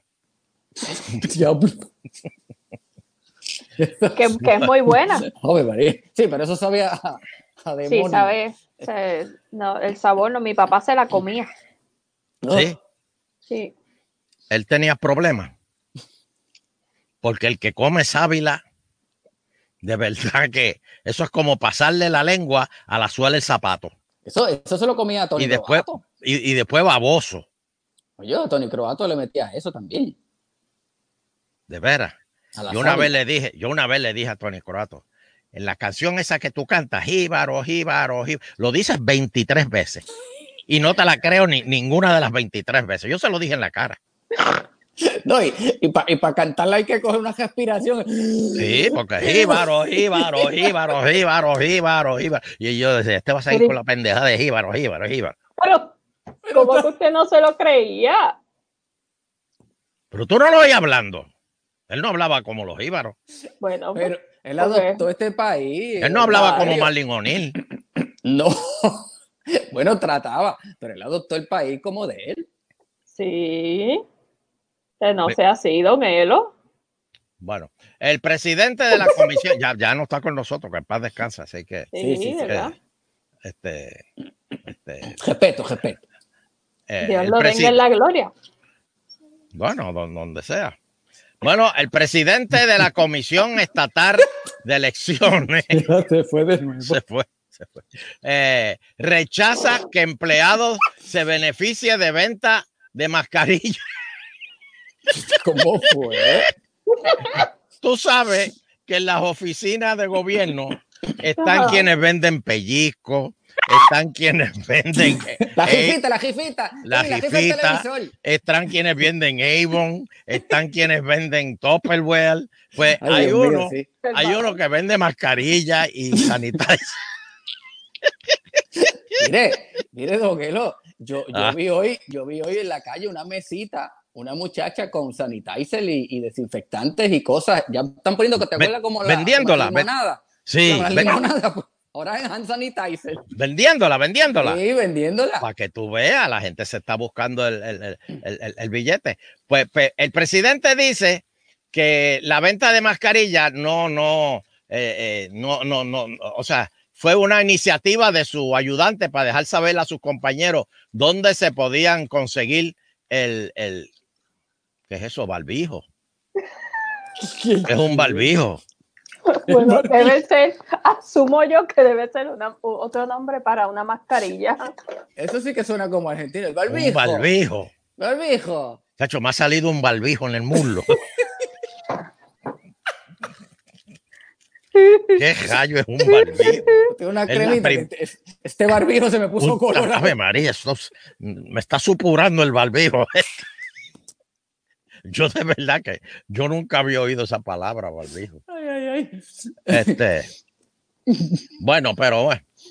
que es muy buena. Sí, pero eso sabía a demonio. Sí, sabe. No, el sabor no, mi papá se la comía. ¿Sí? Sí. Él tenía problemas. Porque el que come sábila, de verdad que eso es como pasarle la lengua a la suela del zapato. Eso se lo comía a Tony Croato. Y después baboso. Oye, a Tony Croato le metía eso también. De veras. Yo una vez le dije a Tony Croato, en la canción esa que tú cantas, jíbaro, lo dices 23 veces. Y no te la creo ninguna de las 23 veces. Yo se lo dije en la cara. No, y para cantarla hay que coger una respiración. Sí, porque jíbaro. Y yo decía, va a salir con la pendeja de jíbaro. Pero ¿cómo que usted no se lo creía? Pero tú no lo oías hablando. Él no hablaba como los jíbaros. Bueno, pero él adoptó este país. Él no hablaba como Marlene O'Neill. No. Bueno, trataba, pero él adoptó el país como de él. Sí. Que no sea así, don Elo. Bueno, el presidente de la comisión ya no está con nosotros, que en paz descansa, así que Sí, ¿verdad? Respeto. Dios lo tenga en la gloria. Bueno, donde sea. Bueno, el presidente de la Comisión Estatal de Elecciones Se fue de nuevo. se fue. Rechaza que empleados se beneficien de venta de mascarillas. ¿Cómo fue? Tú sabes que en las oficinas de gobierno están quienes venden pellizco, están quienes venden la jifita están quienes venden Avon, están quienes venden Tupperware. Pues Ay, hay uno que vende mascarilla y sanitizer. Mire, don Elo, yo vi hoy en la calle una mesita, una muchacha con sanitizer y desinfectantes y cosas. Ya están poniendo que te huela como la limonada. Sí. La limonada, pues, ahora es hand sanitizer. Vendiéndola. Sí, vendiéndola. Para que tú veas, la gente se está buscando el billete. Pues el presidente dice que la venta de mascarillas no, o sea, fue una iniciativa de su ayudante para dejar saber a sus compañeros dónde se podían conseguir ¿qué es eso? Barbijo. Es un barbijo. Bueno, debe ser, asumo yo que debe ser otro nombre para una mascarilla. Eso sí que suena como argentino, el barbijo. Un barbijo. Barbijo. Chacho, me ha salido un barbijo en el muslo. ¿Qué rayo es un barbijo? Tengo una cremita. Este barbijo se me puso colorado. Ave María, me está supurando el barbijo. Yo de verdad que yo nunca había oído esa palabra, barbijo. Ay. Bueno, pero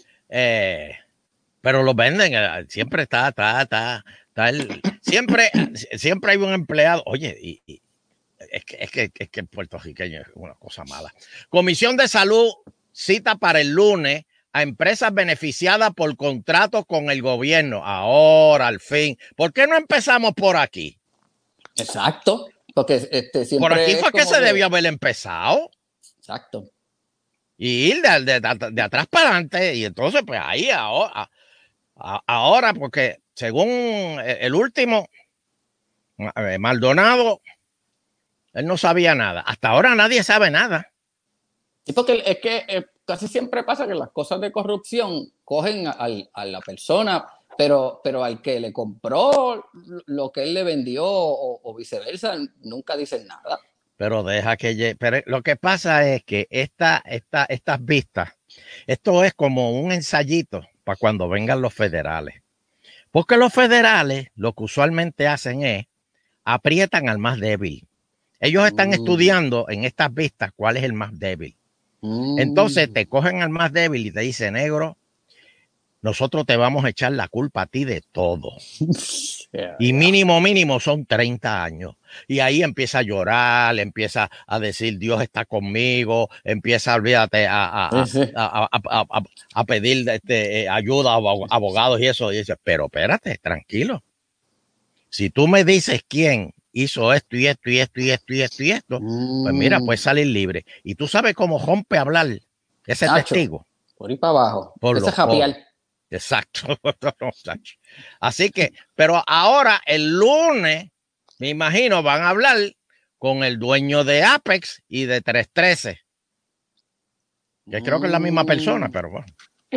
lo venden. Siempre está siempre hay un empleado. Oye, y es que el puertorriqueño es una cosa mala. Comisión de Salud cita para el lunes a empresas beneficiadas por contratos con el gobierno. Ahora, al fin. ¿Por qué no empezamos por aquí? Exacto. Porque siempre por aquí fue que se debió haber empezado. Exacto. Y ir de atrás para adelante. Y entonces, pues ahí ahora, porque según el último, Maldonado, él no sabía nada. Hasta ahora nadie sabe nada. Sí, porque es que casi siempre pasa que las cosas de corrupción cogen a la persona, pero al que le compró lo que él le vendió o viceversa, nunca dicen nada. Pero deja que pero lo que pasa es que estas vistas, esto es como un ensayito para cuando vengan los federales. Porque los federales lo que usualmente hacen es aprietan al más débil. Ellos están estudiando en estas vistas cuál es el más débil. Entonces te cogen al más débil y te dicen, negro, nosotros te vamos a echar la culpa a ti de todo. Y mínimo son 30 años. Y ahí empieza a llorar, empieza a decir, Dios está conmigo, empieza, olvídate, a pedir ayuda a abogados y eso. Y dice, pero espérate, tranquilo. Si tú me dices quién hizo esto y esto y esto y esto y esto y esto, pues mira, puedes salir libre. Y tú sabes cómo rompe a hablar ese testigo. Por ahí para abajo. Ese japial. Exacto. Así que, pero ahora el lunes, me imagino, van a hablar con el dueño de Apex y de 313. Que creo que es la misma persona, pero bueno.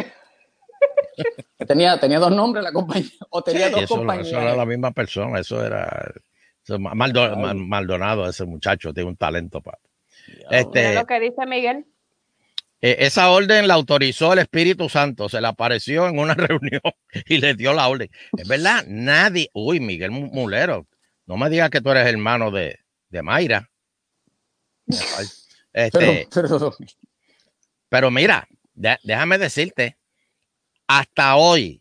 Tenía dos nombres la compañía, o tenía dos compañías. Eso era la misma persona, eso era Maldonado, ese muchacho tiene un talento para. Mira lo que dice Miguel. Esa orden la autorizó el Espíritu Santo, se le apareció en una reunión y le dio la orden. Es verdad, nadie. Uy, Miguel Mulero, no me digas que tú eres hermano de Mayra. Pero mira, déjame decirte, hasta hoy,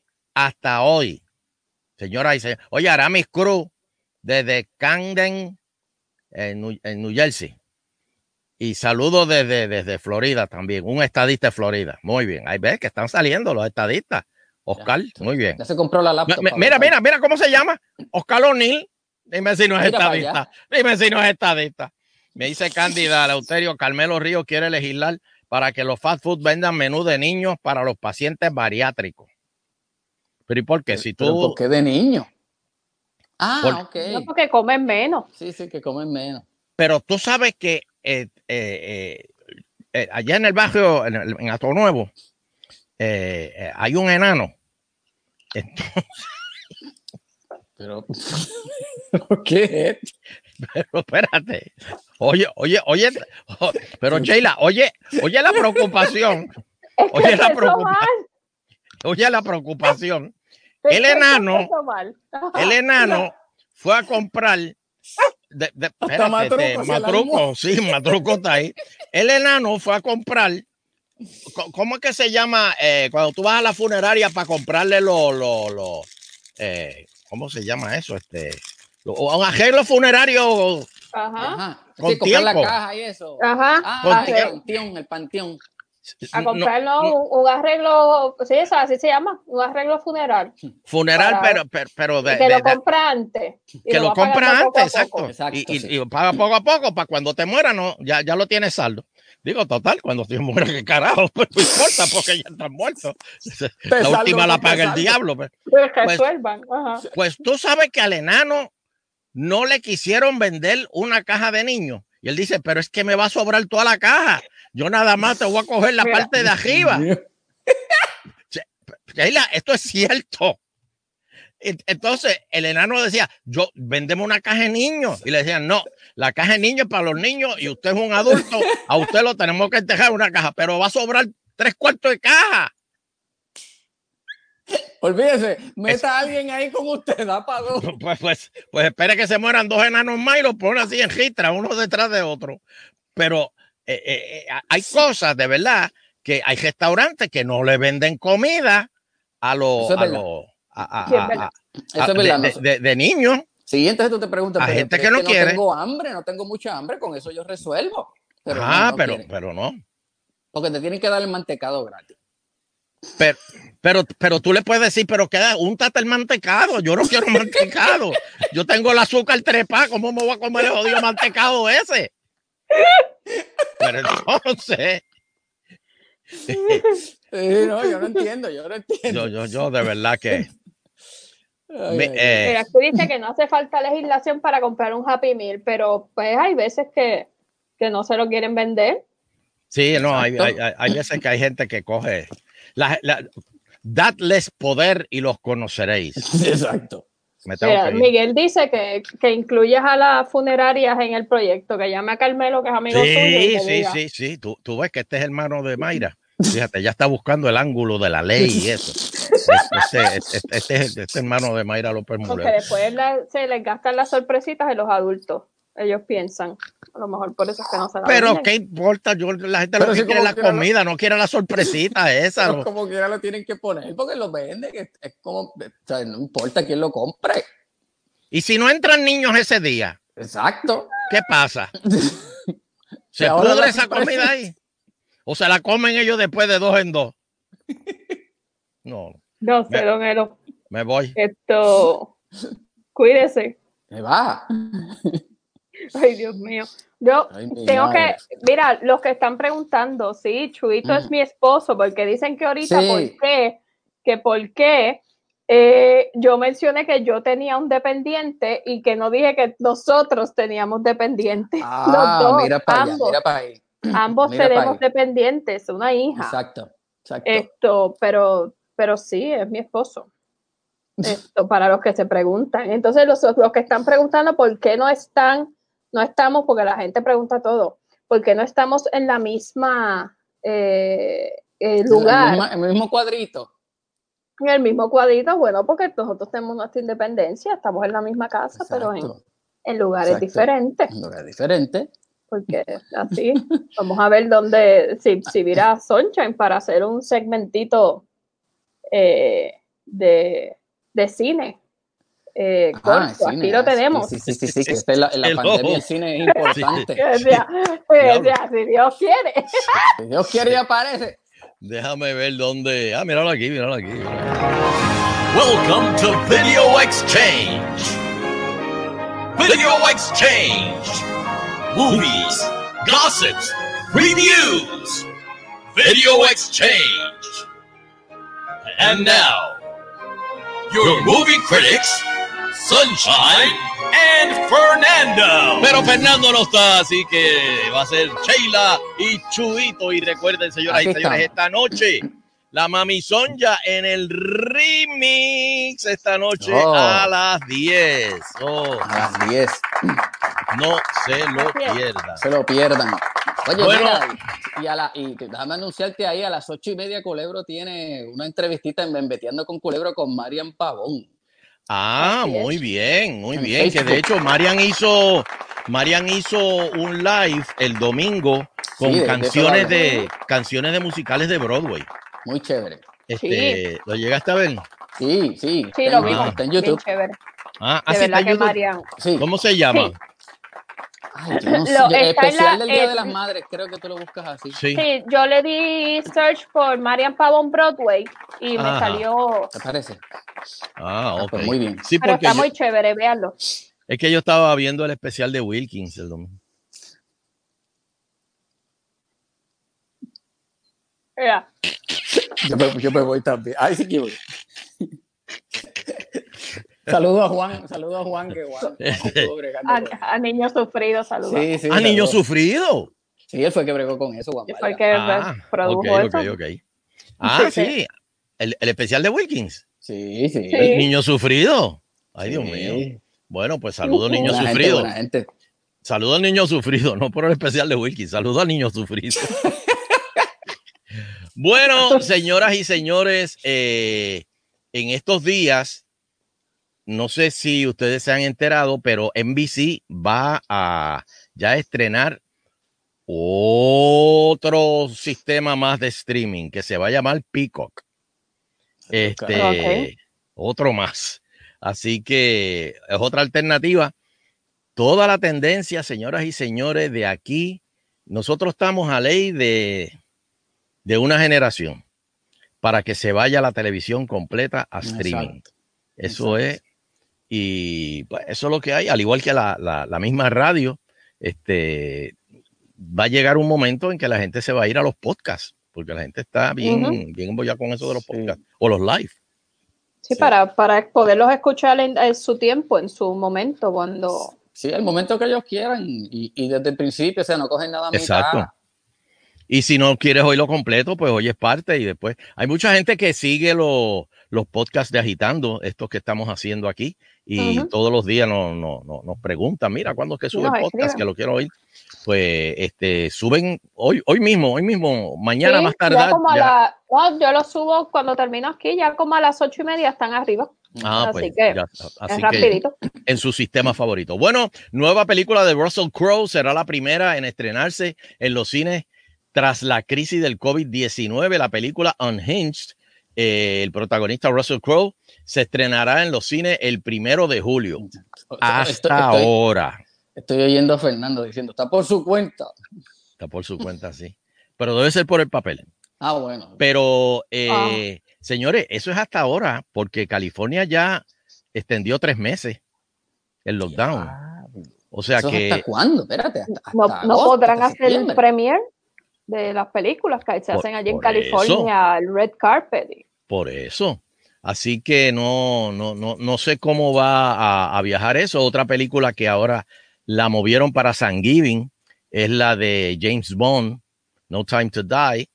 señora y señores, oye, Aramis Cruz, desde Camden, en New Jersey. Y saludo desde Florida también, un estadista de Florida. Muy bien, ahí ves que están saliendo los estadistas. Oscar, muy bien. Ya se compró la laptop. Mira cómo se llama. Oscar O'Neill. Dime si no es estadista. Dime si no es estadista. Me dice Cándida Eleuterio, Carmelo Ríos quiere legislar para que los fast food vendan menú de niños para los pacientes bariátricos. Pero ¿y por qué? Si tú... ¿Pero por qué de niños? Ok. No, porque comen menos. Sí, que comen menos. Pero tú sabes que allá en el barrio, en Ato Nuevo, hay un enano. Entonces, pero ¿qué? Pero espérate. Oye, pero Sheila, oye la preocupación. Oye la preocupación. El enano fue a comprar Matruco, sí, Matruco está ahí. El enano fue a comprar, ¿cómo es que se llama? Cuando tú vas a la funeraria para comprarle ¿cómo se llama eso? Un arreglo funerario. Ajá. Con sí, comprar la caja y eso. Ajá. El panteón. A comprarnos un arreglo, sí, así se llama, un arreglo funeral. Pero que lo compra antes. Que lo compra antes, exacto. Y paga poco a poco para cuando te muera, ya lo tienes saldo. Digo, total, cuando te muera, ¿qué carajo? Pues no importa, porque ya estás muerto. La última la paga el diablo. Pues tú sabes que al enano no le quisieron vender una caja de niños. Y él dice, pero es que me va a sobrar toda la caja. Yo nada más te voy a coger la parte de arriba. Esto es cierto. Entonces el enano decía, vendeme una caja de niños. Y le decían, no, la caja de niños es para los niños y usted es un adulto, a usted lo tenemos que enterrar en una caja, pero va a sobrar 3/4 de caja. Olvídese, meta a alguien ahí con usted, da para dos. Pues espere que se mueran 2 enanos más y los pone así en ristra, uno detrás de otro. Pero hay cosas de verdad que hay restaurantes que no le venden comida a los de niños. Sí, entonces tú te preguntas, a gente que no quiere. No tengo hambre, no tengo mucha hambre, con eso yo resuelvo. Pero pero no. Porque te tienen que dar el mantecado gratis. Pero tú le puedes decir, pero queda, úntate el mantecado. Yo no quiero mantecado. Yo tengo el azúcar trepa. ¿Cómo me voy a comer el jodido mantecado ese? Pero entonces. No, yo no entiendo. Yo de verdad que. Mira, tú dices que no hace falta legislación para comprar un Happy Meal, pero pues hay veces que no se lo quieren vender. Sí, no, hay veces que hay gente que coge. Dadles poder y los conoceréis. Exacto. Miguel dice que incluyas a las funerarias en el proyecto, que llame a Carmelo, que es amigo suyo. Sí. Tú ves que este es hermano de Mayra. Fíjate, ya está buscando el ángulo de la ley y eso. Este hermano de Mayra López Mulero. Porque después se les gastan las sorpresitas de los adultos. Ellos piensan. A lo mejor por eso es que no se la Pero venden. ¿qué importa? La gente lo que quiere la comida, no quiere la sorpresita esa. Pero como quiera lo tienen que poner porque lo venden. Es como, o sea, no importa quién lo compre. ¿Y si no entran niños ese día? Exacto. ¿Qué pasa? ¿Se pudre esa comida ahí? ¿O se la comen ellos después de 2 en 2? No sé, don Elo. Me voy. Cuídese. Me va. Ay, Dios mío. Yo tengo que, mira, los que están preguntando, sí, Chuito es mi esposo, porque dicen que ahorita, ¿por qué? Yo mencioné que yo tenía un dependiente y que no dije que nosotros teníamos dependientes. Los dos, mira para allá, mira para ahí. Ambos tenemos dependientes, una hija. Exacto. Pero sí, es mi esposo. Para los que se preguntan. Entonces, los que están preguntando por qué no estamos, porque la gente pregunta todo, ¿por qué no estamos en la misma lugar? En el mismo cuadrito. En el mismo cuadrito, bueno, porque nosotros tenemos nuestra independencia, estamos en la misma casa, pero en lugares diferentes. En lugares diferentes. Porque así, vamos a ver dónde, si virá Sunshine para hacer un segmentito de cine. Corto, aquí lo tenemos. Sí, que en la pandemia el cine es importante. Si Dios quiere. Si Dios quiere y aparece. Déjame ver dónde. Míralo aquí. Welcome to Video Exchange. Video Exchange. Movies, gossips, reviews. Video Exchange. And now, your movie critics, Sunshine and Fernando. Pero Fernando no está, así que va a ser Sheila y Chuito. Y recuerden, señoras y señores, esta noche la Mami Sonja en el remix esta noche a las 10. A las 10. No se lo pierdan. Se lo pierdan. Oye, bueno, mira, y déjame anunciarte ahí, a las 8:30 Culebro tiene una entrevistita en Membeteando con Culebro con Marian Pavón. Muy bien, muy bien. Que de hecho Marian hizo un live el domingo con canciones de musicales de Broadway. Muy chévere. ¿Lo llegaste a ver? Sí. Sí, lo vimos. Está en YouTube. Chévere. De verdad que Marian. Sí. ¿Cómo se llama? Sí. Ay, yo no sé. Especial del Día de las Madres, creo que tú lo buscas así. Sí, yo le di search por Marian Pavón Broadway y me salió. ¿Te parece? Ok. Pues muy bien. Sí, pero está muy chévere, véanlo. Es que yo estaba viendo el especial de Wilkins el domingo. Yeah. Yo me voy también. Ay, sí que voy. Saludo a Juan, que Juan a niño sufrido, saludos. Sí, ¿A niño sufrido? Sí, él fue el que bregó con eso, Juan. Fue el que produjo eso. Sí. El especial de Wilkins. Sí. El niño sufrido. Ay, Dios mío. Bueno, pues saludo al niño sufrido. Saludo al niño sufrido, no por el especial de Wilkins. Saludo al niño sufrido. Bueno, señoras y señores, en estos días, no sé si ustedes se han enterado, pero NBC va a ya estrenar otro sistema más de streaming que se va a llamar Peacock. Otro más. Así que es otra alternativa. Toda la tendencia, señoras y señores, de aquí, nosotros estamos a ley de una generación para que se vaya la televisión completa a streaming. Eso es. Y pues eso es lo que hay, al igual que la misma radio, va a llegar un momento en que la gente se va a ir a los podcasts, porque la gente está bien embollada con eso de los podcasts o los live. Sí, para poderlos escuchar en su tiempo, en su momento, cuando... Sí, el momento que ellos quieran y desde el principio, o sea, no cogen nada a mitad. Exacto. Y si no quieres oírlo completo, pues oyes parte y después. Hay mucha gente que sigue los podcasts de Agitando, estos que estamos haciendo aquí, y todos los días nos preguntan, mira, ¿cuándo es que sube el podcast? Que lo quiero oír. Pues suben hoy mismo, mañana más tarde. Yo lo subo cuando termino aquí, ya como a las 8:30 están arriba. Así que es rapidito. En su sistema favorito. Bueno, nueva película de Russell Crowe será la primera en estrenarse en los cines tras la crisis del COVID-19. La película Unhinged, el protagonista Russell Crowe, se estrenará en los cines el 1 de julio. Ahora. Estoy oyendo a Fernando diciendo, está por su cuenta. Está por su cuenta, sí. Pero debe ser por el papel. Bueno. Pero, señores, eso es hasta ahora, porque California ya extendió 3 meses el lockdown. O sea que... ¿Hasta cuándo? Espérate. No podrán hacer el premier de las películas que se hacen allí en California, el red carpet. Por eso. Así que no sé cómo va a viajar eso. Otra película que ahora la movieron para Thanksgiving es la de James Bond, No Time to Die.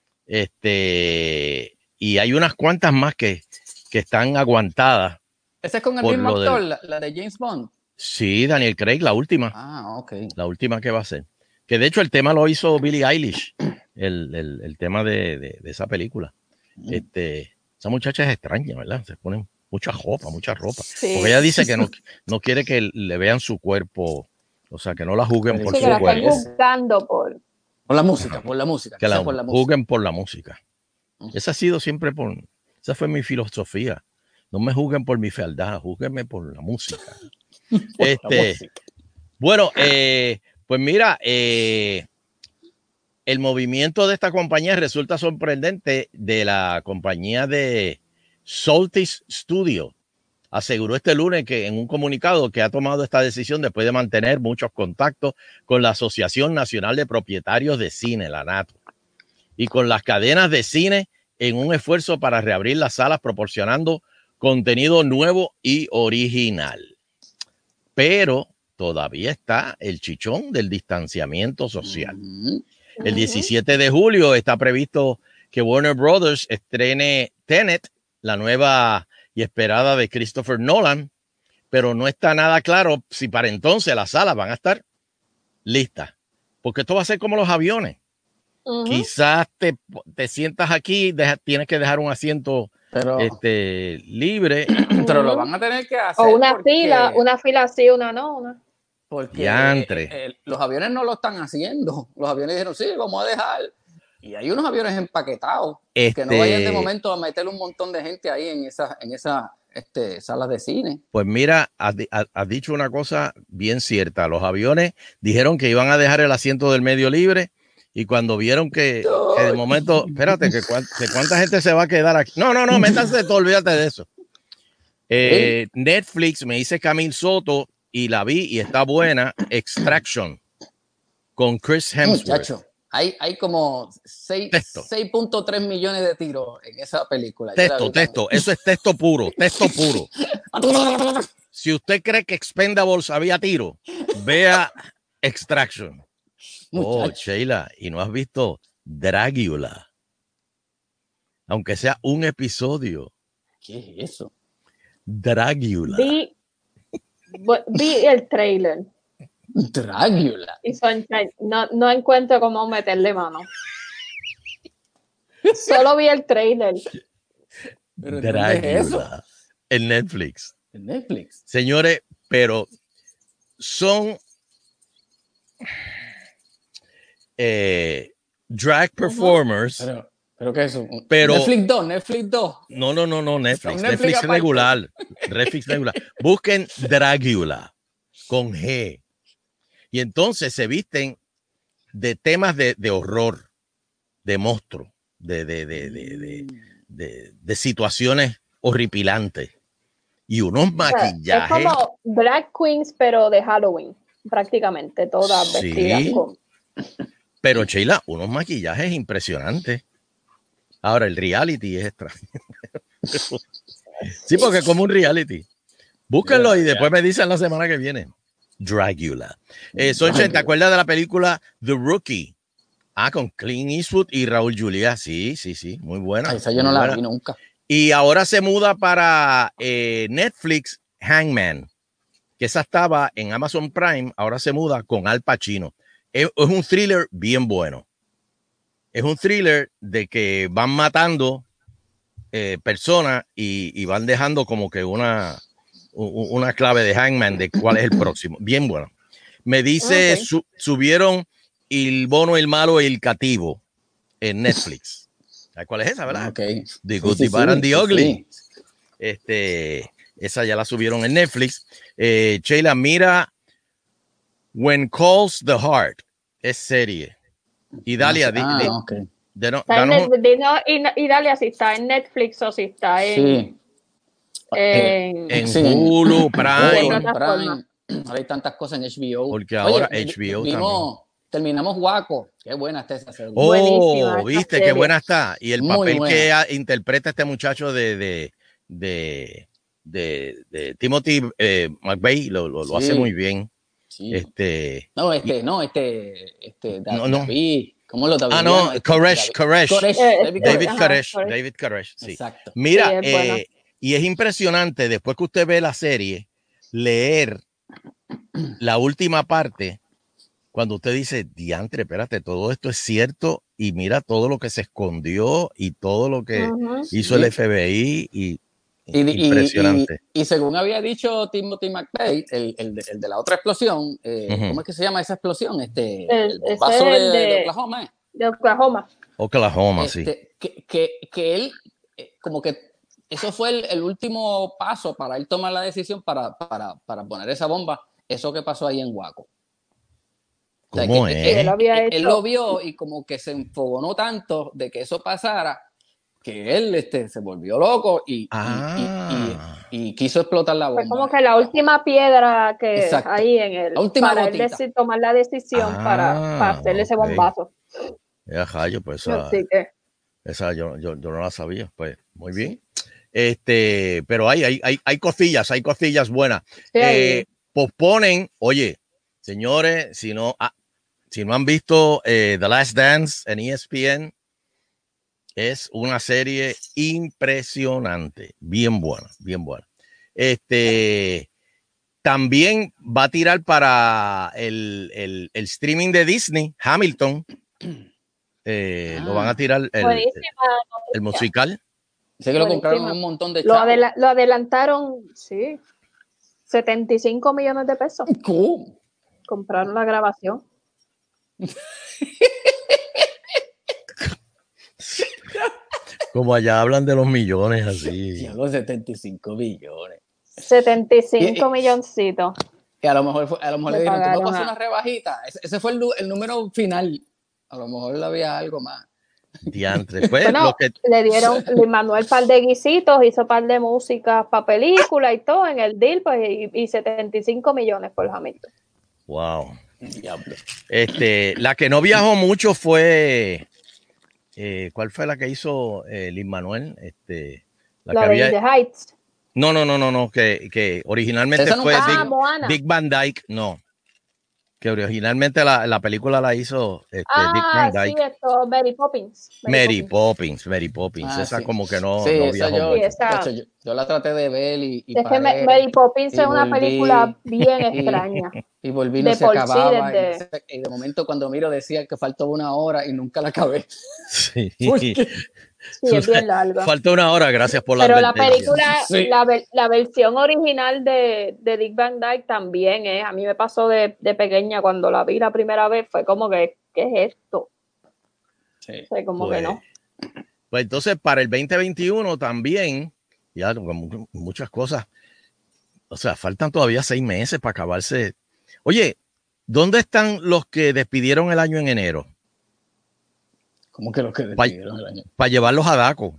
Y hay unas cuantas más que están aguantadas. ¿Esa es con el mismo actor, la de James Bond? Sí, Daniel Craig, la última. Ok. La última que va a ser. Que de hecho el tema lo hizo Billie Eilish, el tema de esa película. Esa muchacha es extraña, ¿verdad? Se pone mucha ropa. Sí. Porque ella dice que no quiere que le vean su cuerpo, o sea, que no la juzguen por su cuerpo. Que la están juzgando por la música. Que la juzguen por la música. Esa ha sido siempre esa fue mi filosofía. No me juzguen por mi fealdad, juzguenme por la música. Bueno, pues mira, el movimiento de esta compañía resulta sorprendente, de la compañía de Soltis Studio. aseguró este lunes que en un comunicado que ha tomado esta decisión después de mantener muchos contactos con la Asociación Nacional de Propietarios de Cine, la ANATO, y con las cadenas de cine en un esfuerzo para reabrir las salas proporcionando contenido nuevo y original. Pero todavía está el chichón del distanciamiento social. El 17 de julio está previsto que Warner Brothers estrene Tenet, la nueva y esperada de Christopher Nolan, pero no está nada claro si para entonces las salas van a estar listas, porque esto va a ser como los aviones. Quizás te sientas aquí, tienes que dejar un asiento libre. Pero lo van a tener que hacer. O una fila sí, una no. Porque los aviones no lo están haciendo. Los aviones dijeron, sí, vamos a dejar. Y hay unos aviones empaquetados que no vayan de momento a meterle un montón de gente ahí en esa salas de cine. Pues mira, has dicho una cosa bien cierta. Los aviones dijeron que iban a dejar el asiento del medio libre y cuando vieron que de momento, espérate, que cuánta gente se va a quedar aquí. No, métanse todo, olvídate de eso. Netflix, me dice Camil Soto y la vi y está buena, Extraction con Chris Hemsworth. Muchacho. Hay como 6.3 millones de tiros en esa película. Texto. Eso es texto puro. Si usted cree que Expendables había tiro, vea Extraction. Oh, Sheila, y no has visto Dragula. Aunque sea un episodio. ¿Qué es eso? Dragula. Vi el trailer. Dragula. Y no encuentro cómo meterle mano. Solo vi el trailer. Dragula. En Netflix. En Netflix. Señores, pero son drag performers. ¿Pero qué es eso? Pero, Netflix 2. No, Netflix regular. Netflix regular. Busquen Dragula con G. Y entonces se visten de temas de horror, de monstruos, de situaciones horripilantes. Y unos maquillajes. Es como Black Queens, pero de Halloween, prácticamente, todas vestidas con. Pero Sheila, unos maquillajes impresionantes. Ahora, el reality es extraño. Sí, porque es como un reality. Búsquenlo y después me dicen la semana que viene. Dragula. Sonchen, ¿te acuerdas de la película The Rookie? Con Clint Eastwood y Raúl Julia. Sí, muy buena. Esa yo no la vi nunca. Y ahora se muda para Netflix Hangman, que esa estaba en Amazon Prime, ahora se muda con Al Pacino. Es un thriller bien bueno. Es un thriller de que van matando personas y van dejando como que una clave de Hangman de cuál es el próximo. Bien bueno. Me dice, subieron El Bono, el Malo y el Cativo en Netflix. ¿Cuál es esa, verdad? Okay. The Good, the Bad and the Ugly. Esa ya la subieron en Netflix. Sheila, mira When Calls the Heart. Es serie. Y Dalia, y Dalia, si está en Netflix o si está en Hulu, Prime. Ahora hay tantas cosas en HBO. Porque ahora HBO también. Terminamos Waco. Qué buena está esa serie. Oh, viste qué buena está. Y el papel que interpreta este muchacho de Timothy McVeigh lo hace muy bien. Sí. David, ¿cómo lo David? Koresh. David Koresh, sí. Exacto. Mira, y es impresionante después que usted ve la serie, leer la última parte. Cuando usted dice, diantre, espérate, todo esto es cierto y mira todo lo que se escondió y todo lo que hizo el FBI impresionante. Y según había dicho Timothy McVeigh, el de la otra explosión, ¿cómo es que se llama esa explosión? El vaso de Oklahoma. De Oklahoma. Oklahoma, sí. Que él, como que eso fue el último paso para él tomar la decisión para poner esa bomba, eso que pasó ahí en Waco. ¿Cómo es? Él lo vio y como que se enfogonó tanto de que eso pasara, que él se volvió loco y quiso explotar la bomba. Fue como que la última piedra que Exacto. ahí en el, La última para gotita. él tomar la decisión para hacerle ese bombazo. Ya, Jayo, pues Así que esa yo no la sabía, pues muy bien. Pero hay cosillas buenas. sí, Posponen, oye, señores, si no han visto The Last Dance en ESPN, es una serie impresionante, bien buena, bien buena. También va a tirar para el streaming de Disney, Hamilton. Lo van a tirar el musical. Sé que lo compraron un montón de chavos. Lo adelantaron, sí, 75 millones de pesos. ¿Cómo? Compraron la grabación. Como allá hablan de los millones así. Llegó 75 millones. 75 milloncitos. Que a lo mejor le dijeron, tú me pasas una rebajita. Ese fue el número final. A lo mejor había algo más. Diantre. Pues, bueno, le dieron Lin-Manuel par de guisitos, hizo par de música para película y todo en el deal, pues, y 75 millones por Hamilton. Wow. La que no viajó mucho fue ¿cuál fue la que hizo Lin-Manuel? La de In the Heights. No, que originalmente fue Dick Van Dyke, no. Que originalmente la película la hizo Dick Van Dyke. Sí, esto, Mary Poppins. Mary Poppins. Esa sí. como que no viajó mucho. Yo la traté de ver y es que Mary Poppins es una película bien extraña. Y volví, no se acababa. Y de momento cuando miro decía que faltaba 1 hora y nunca la acabé. Sí. Sí, es bien larga. Falta 1 hora, gracias por Pero la película, la versión original de Dick Van Dyke también es. A mí me pasó de pequeña cuando la vi la primera vez, fue como que, ¿qué es esto? Sí. O sea, como que no. Pues entonces para el 2021 también, ya muchas cosas. O sea, faltan todavía 6 meses para acabarse. Oye, ¿dónde están los que despidieron el año en enero? ¿Cómo que los que despidieron el año? Para llevarlos a Daco.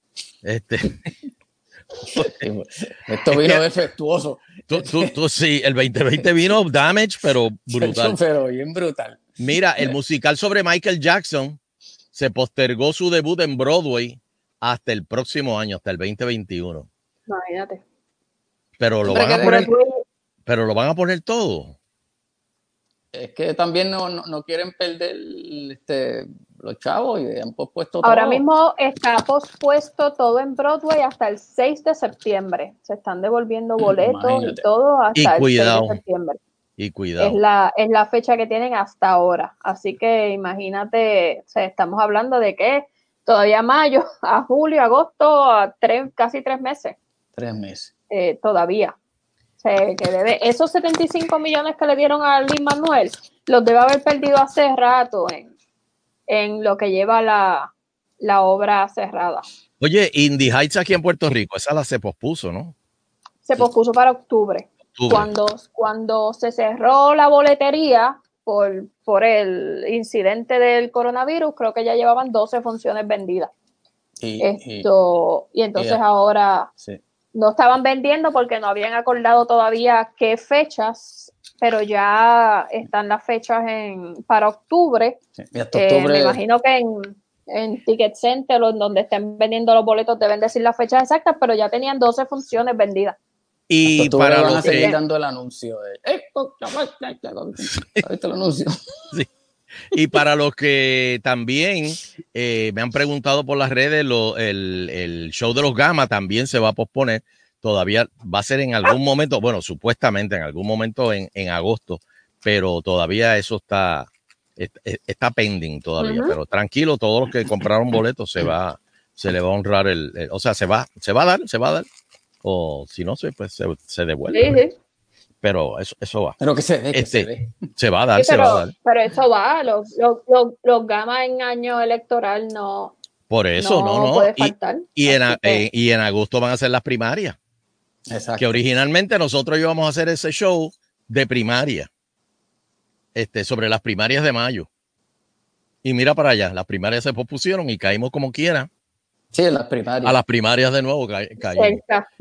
Esto vino defectuoso. Tú sí, el 2020 vino damage, pero brutal. Pero bien brutal. Mira, el musical sobre Michael Jackson se postergó su debut en Broadway hasta el próximo año, hasta el 2021. Imagínate. Pero lo van a poner todo. Es que también no quieren perder los chavos y han pospuesto todo. Ahora mismo está pospuesto todo en Broadway hasta el 6 de septiembre. Se están devolviendo boletos y todo hasta el 6 de septiembre. Y cuidado. Es la fecha que tienen hasta ahora. Así que imagínate, o sea, estamos hablando de que todavía mayo, a julio, agosto, casi 3 meses. 3 meses. Todavía. O sea, que esos 75 millones que le dieron a Lin-Manuel, los debe haber perdido hace rato en lo que lleva la obra cerrada. Oye, In the Heights aquí en Puerto Rico, esa se pospuso, ¿no? Se pospuso para octubre. Cuando se cerró la boletería por el incidente del coronavirus, creo que ya llevaban 12 funciones vendidas. Y entonces ahora no estaban vendiendo porque no habían acordado todavía qué fechas, pero ya están las fechas para octubre. Me imagino que en Ticket Center o en donde estén vendiendo los boletos deben decir las fechas exactas, pero ya tenían 12 funciones vendidas. Y para van a seguir dando el anuncio. El anuncio. Sí. Y para los que también me han preguntado por las redes, el show de los Gamma también se va a posponer. Todavía va a ser en algún momento, bueno, supuestamente en algún momento en agosto, pero todavía eso está pending todavía. Pero tranquilo, todos los que compraron boletos se le va a honrar o sea, se va a dar. O si no, pues se devuelve. Sí. Pero eso va. Pero que se ve, Se va a dar, sí, se va a dar. Pero eso va. Los Gamma en año electoral no. Por eso, no. Puede faltar. Y en agosto van a ser las primarias. Exacto. Que originalmente nosotros íbamos a hacer ese show de primaria. Sobre las primarias de mayo. Y mira para allá, las primarias se pospusieron y caímos como quiera Sí, en las primarias. A las primarias de nuevo caen.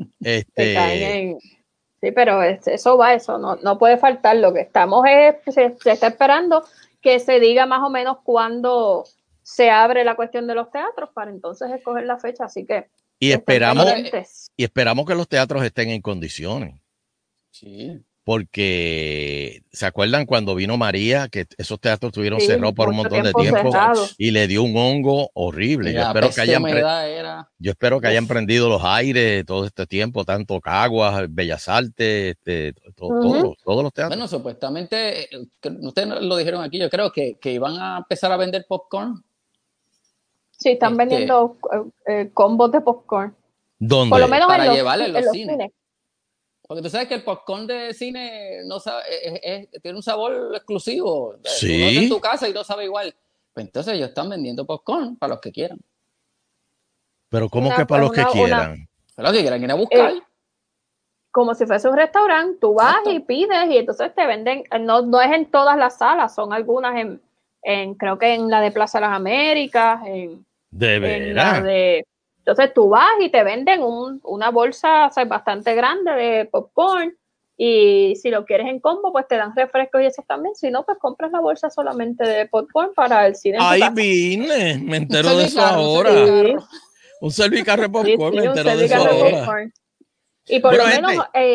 Sí, pero eso no puede faltar. Lo que estamos se está esperando que se diga más o menos cuándo se abre la cuestión de los teatros para entonces escoger la fecha, así que esperamos que los teatros estén en condiciones. Sí. Porque ¿se acuerdan cuando vino María que esos teatros estuvieron cerrados por un montón de tiempo y le dio un hongo horrible? Yo espero que hayan prendido los aires todo este tiempo, tanto Caguas, Bellas Artes, todos los teatros. Bueno, supuestamente, ustedes lo dijeron aquí, yo creo que iban a empezar a vender popcorn. Sí, están vendiendo combos de popcorn. ¿Dónde? Por lo menos para llevarle en los cines. Porque tú sabes que el popcorn de cine no sabe, tiene un sabor exclusivo. Sí. Tú lo haces en tu casa y no sabe igual. Pues entonces ellos están vendiendo popcorn para los que quieran. Pero ¿cómo que para los que quieran? Para los que quieran ir a buscar. Como si fuese un restaurante, tú vas y pides y entonces te venden. No es en todas las salas, son algunas creo que en la de Plaza de las Américas. ¿De verdad? Entonces tú vas y te venden una bolsa bastante grande de popcorn y si lo quieres en combo, pues te dan refrescos y eso también. Si no, pues compras la bolsa solamente de popcorn para el cine. Ahí vine, me entero de eso ahora. Un servicarro de popcorn, me entero de eso ahora. Y por lo menos,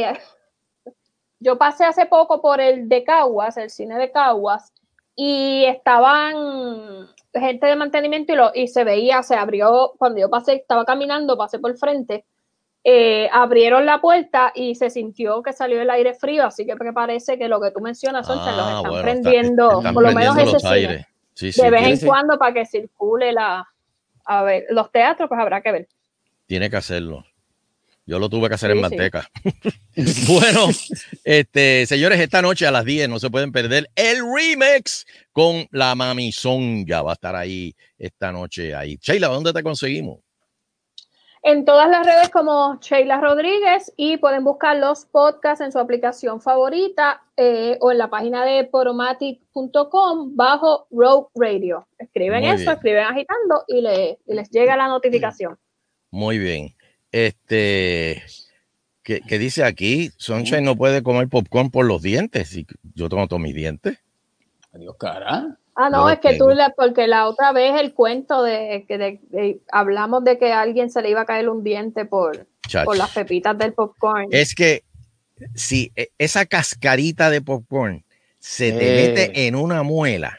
yo pasé hace poco por el de Caguas, el cine de Caguas, y estaban gente de mantenimiento y se veía, se abrió, cuando yo pasé, estaba caminando, pasé por el frente, abrieron la puerta y se sintió que salió el aire frío, así que parece que lo que tú mencionas, los están prendiendo, por lo menos ese cine, de vez en cuando para que circule a ver, los teatros, pues habrá que ver. Tiene que hacerlo. Yo lo tuve que hacer en manteca. Bueno, señores, esta noche a las 10 no se pueden perder el remix con la Mamizón. Ya va a estar ahí esta noche ahí. Sheila, ¿dónde te conseguimos? En todas las redes como Sheila Rodríguez y pueden buscar los podcasts en su aplicación favorita o en la página de poromatic.com bajo Rogue Radio. Escriben escriben agitando y les llega la notificación. Muy bien. ¿Qué dice aquí? Sunshine no puede comer popcorn por los dientes. Y yo tengo todos mis dientes. Adiós, cara. No, es que porque la otra vez el cuento de hablamos de que a alguien se le iba a caer un diente por las pepitas del popcorn. Es que si esa cascarita de popcorn se te mete en una muela.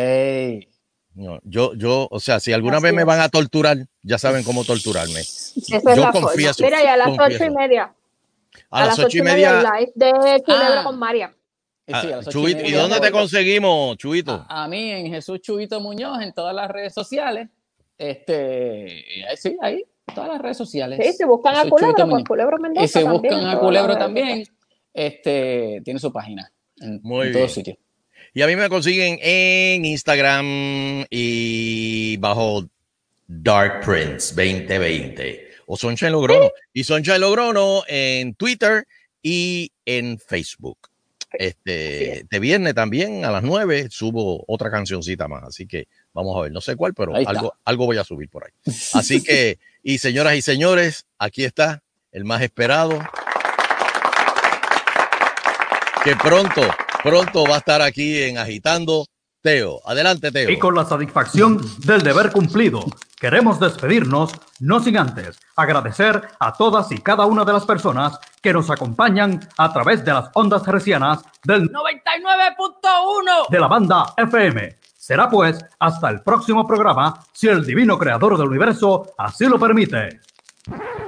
No, yo, o sea, si alguna vez me van a torturar, ya saben cómo torturarme. Yo confieso. Mira, y a las 8:30. A las 8:30. El live de Culebra con María. Chuito, ¿y dónde te conseguimos, Chuito? A mí en Jesús Chuito Muñoz, en todas las redes sociales. Sí, ahí, todas las redes sociales. Sí, se buscan a Culebra, pues Culebra Mendoza. Y se buscan a Culebra también. Tiene su página en todos sitios. Y a mí me consiguen en Instagram y bajo Dark Prince 2020 o Sunshine Logrono. Y Sunshine Logrono en Twitter y en Facebook. Este viernes también a las 9 subo otra cancioncita más. Así que vamos a ver, no sé cuál, pero algo voy a subir por ahí. Así que, y señoras y señores, aquí está el más esperado. Que pronto va a estar aquí en Agitando. Teo, adelante, Teo. Y con la satisfacción del deber cumplido, queremos despedirnos, no sin antes agradecer a todas y cada una de las personas que nos acompañan a través de las ondas hercianas del 99.1 de la banda FM. Será pues hasta el próximo programa, si el divino creador del universo así lo permite.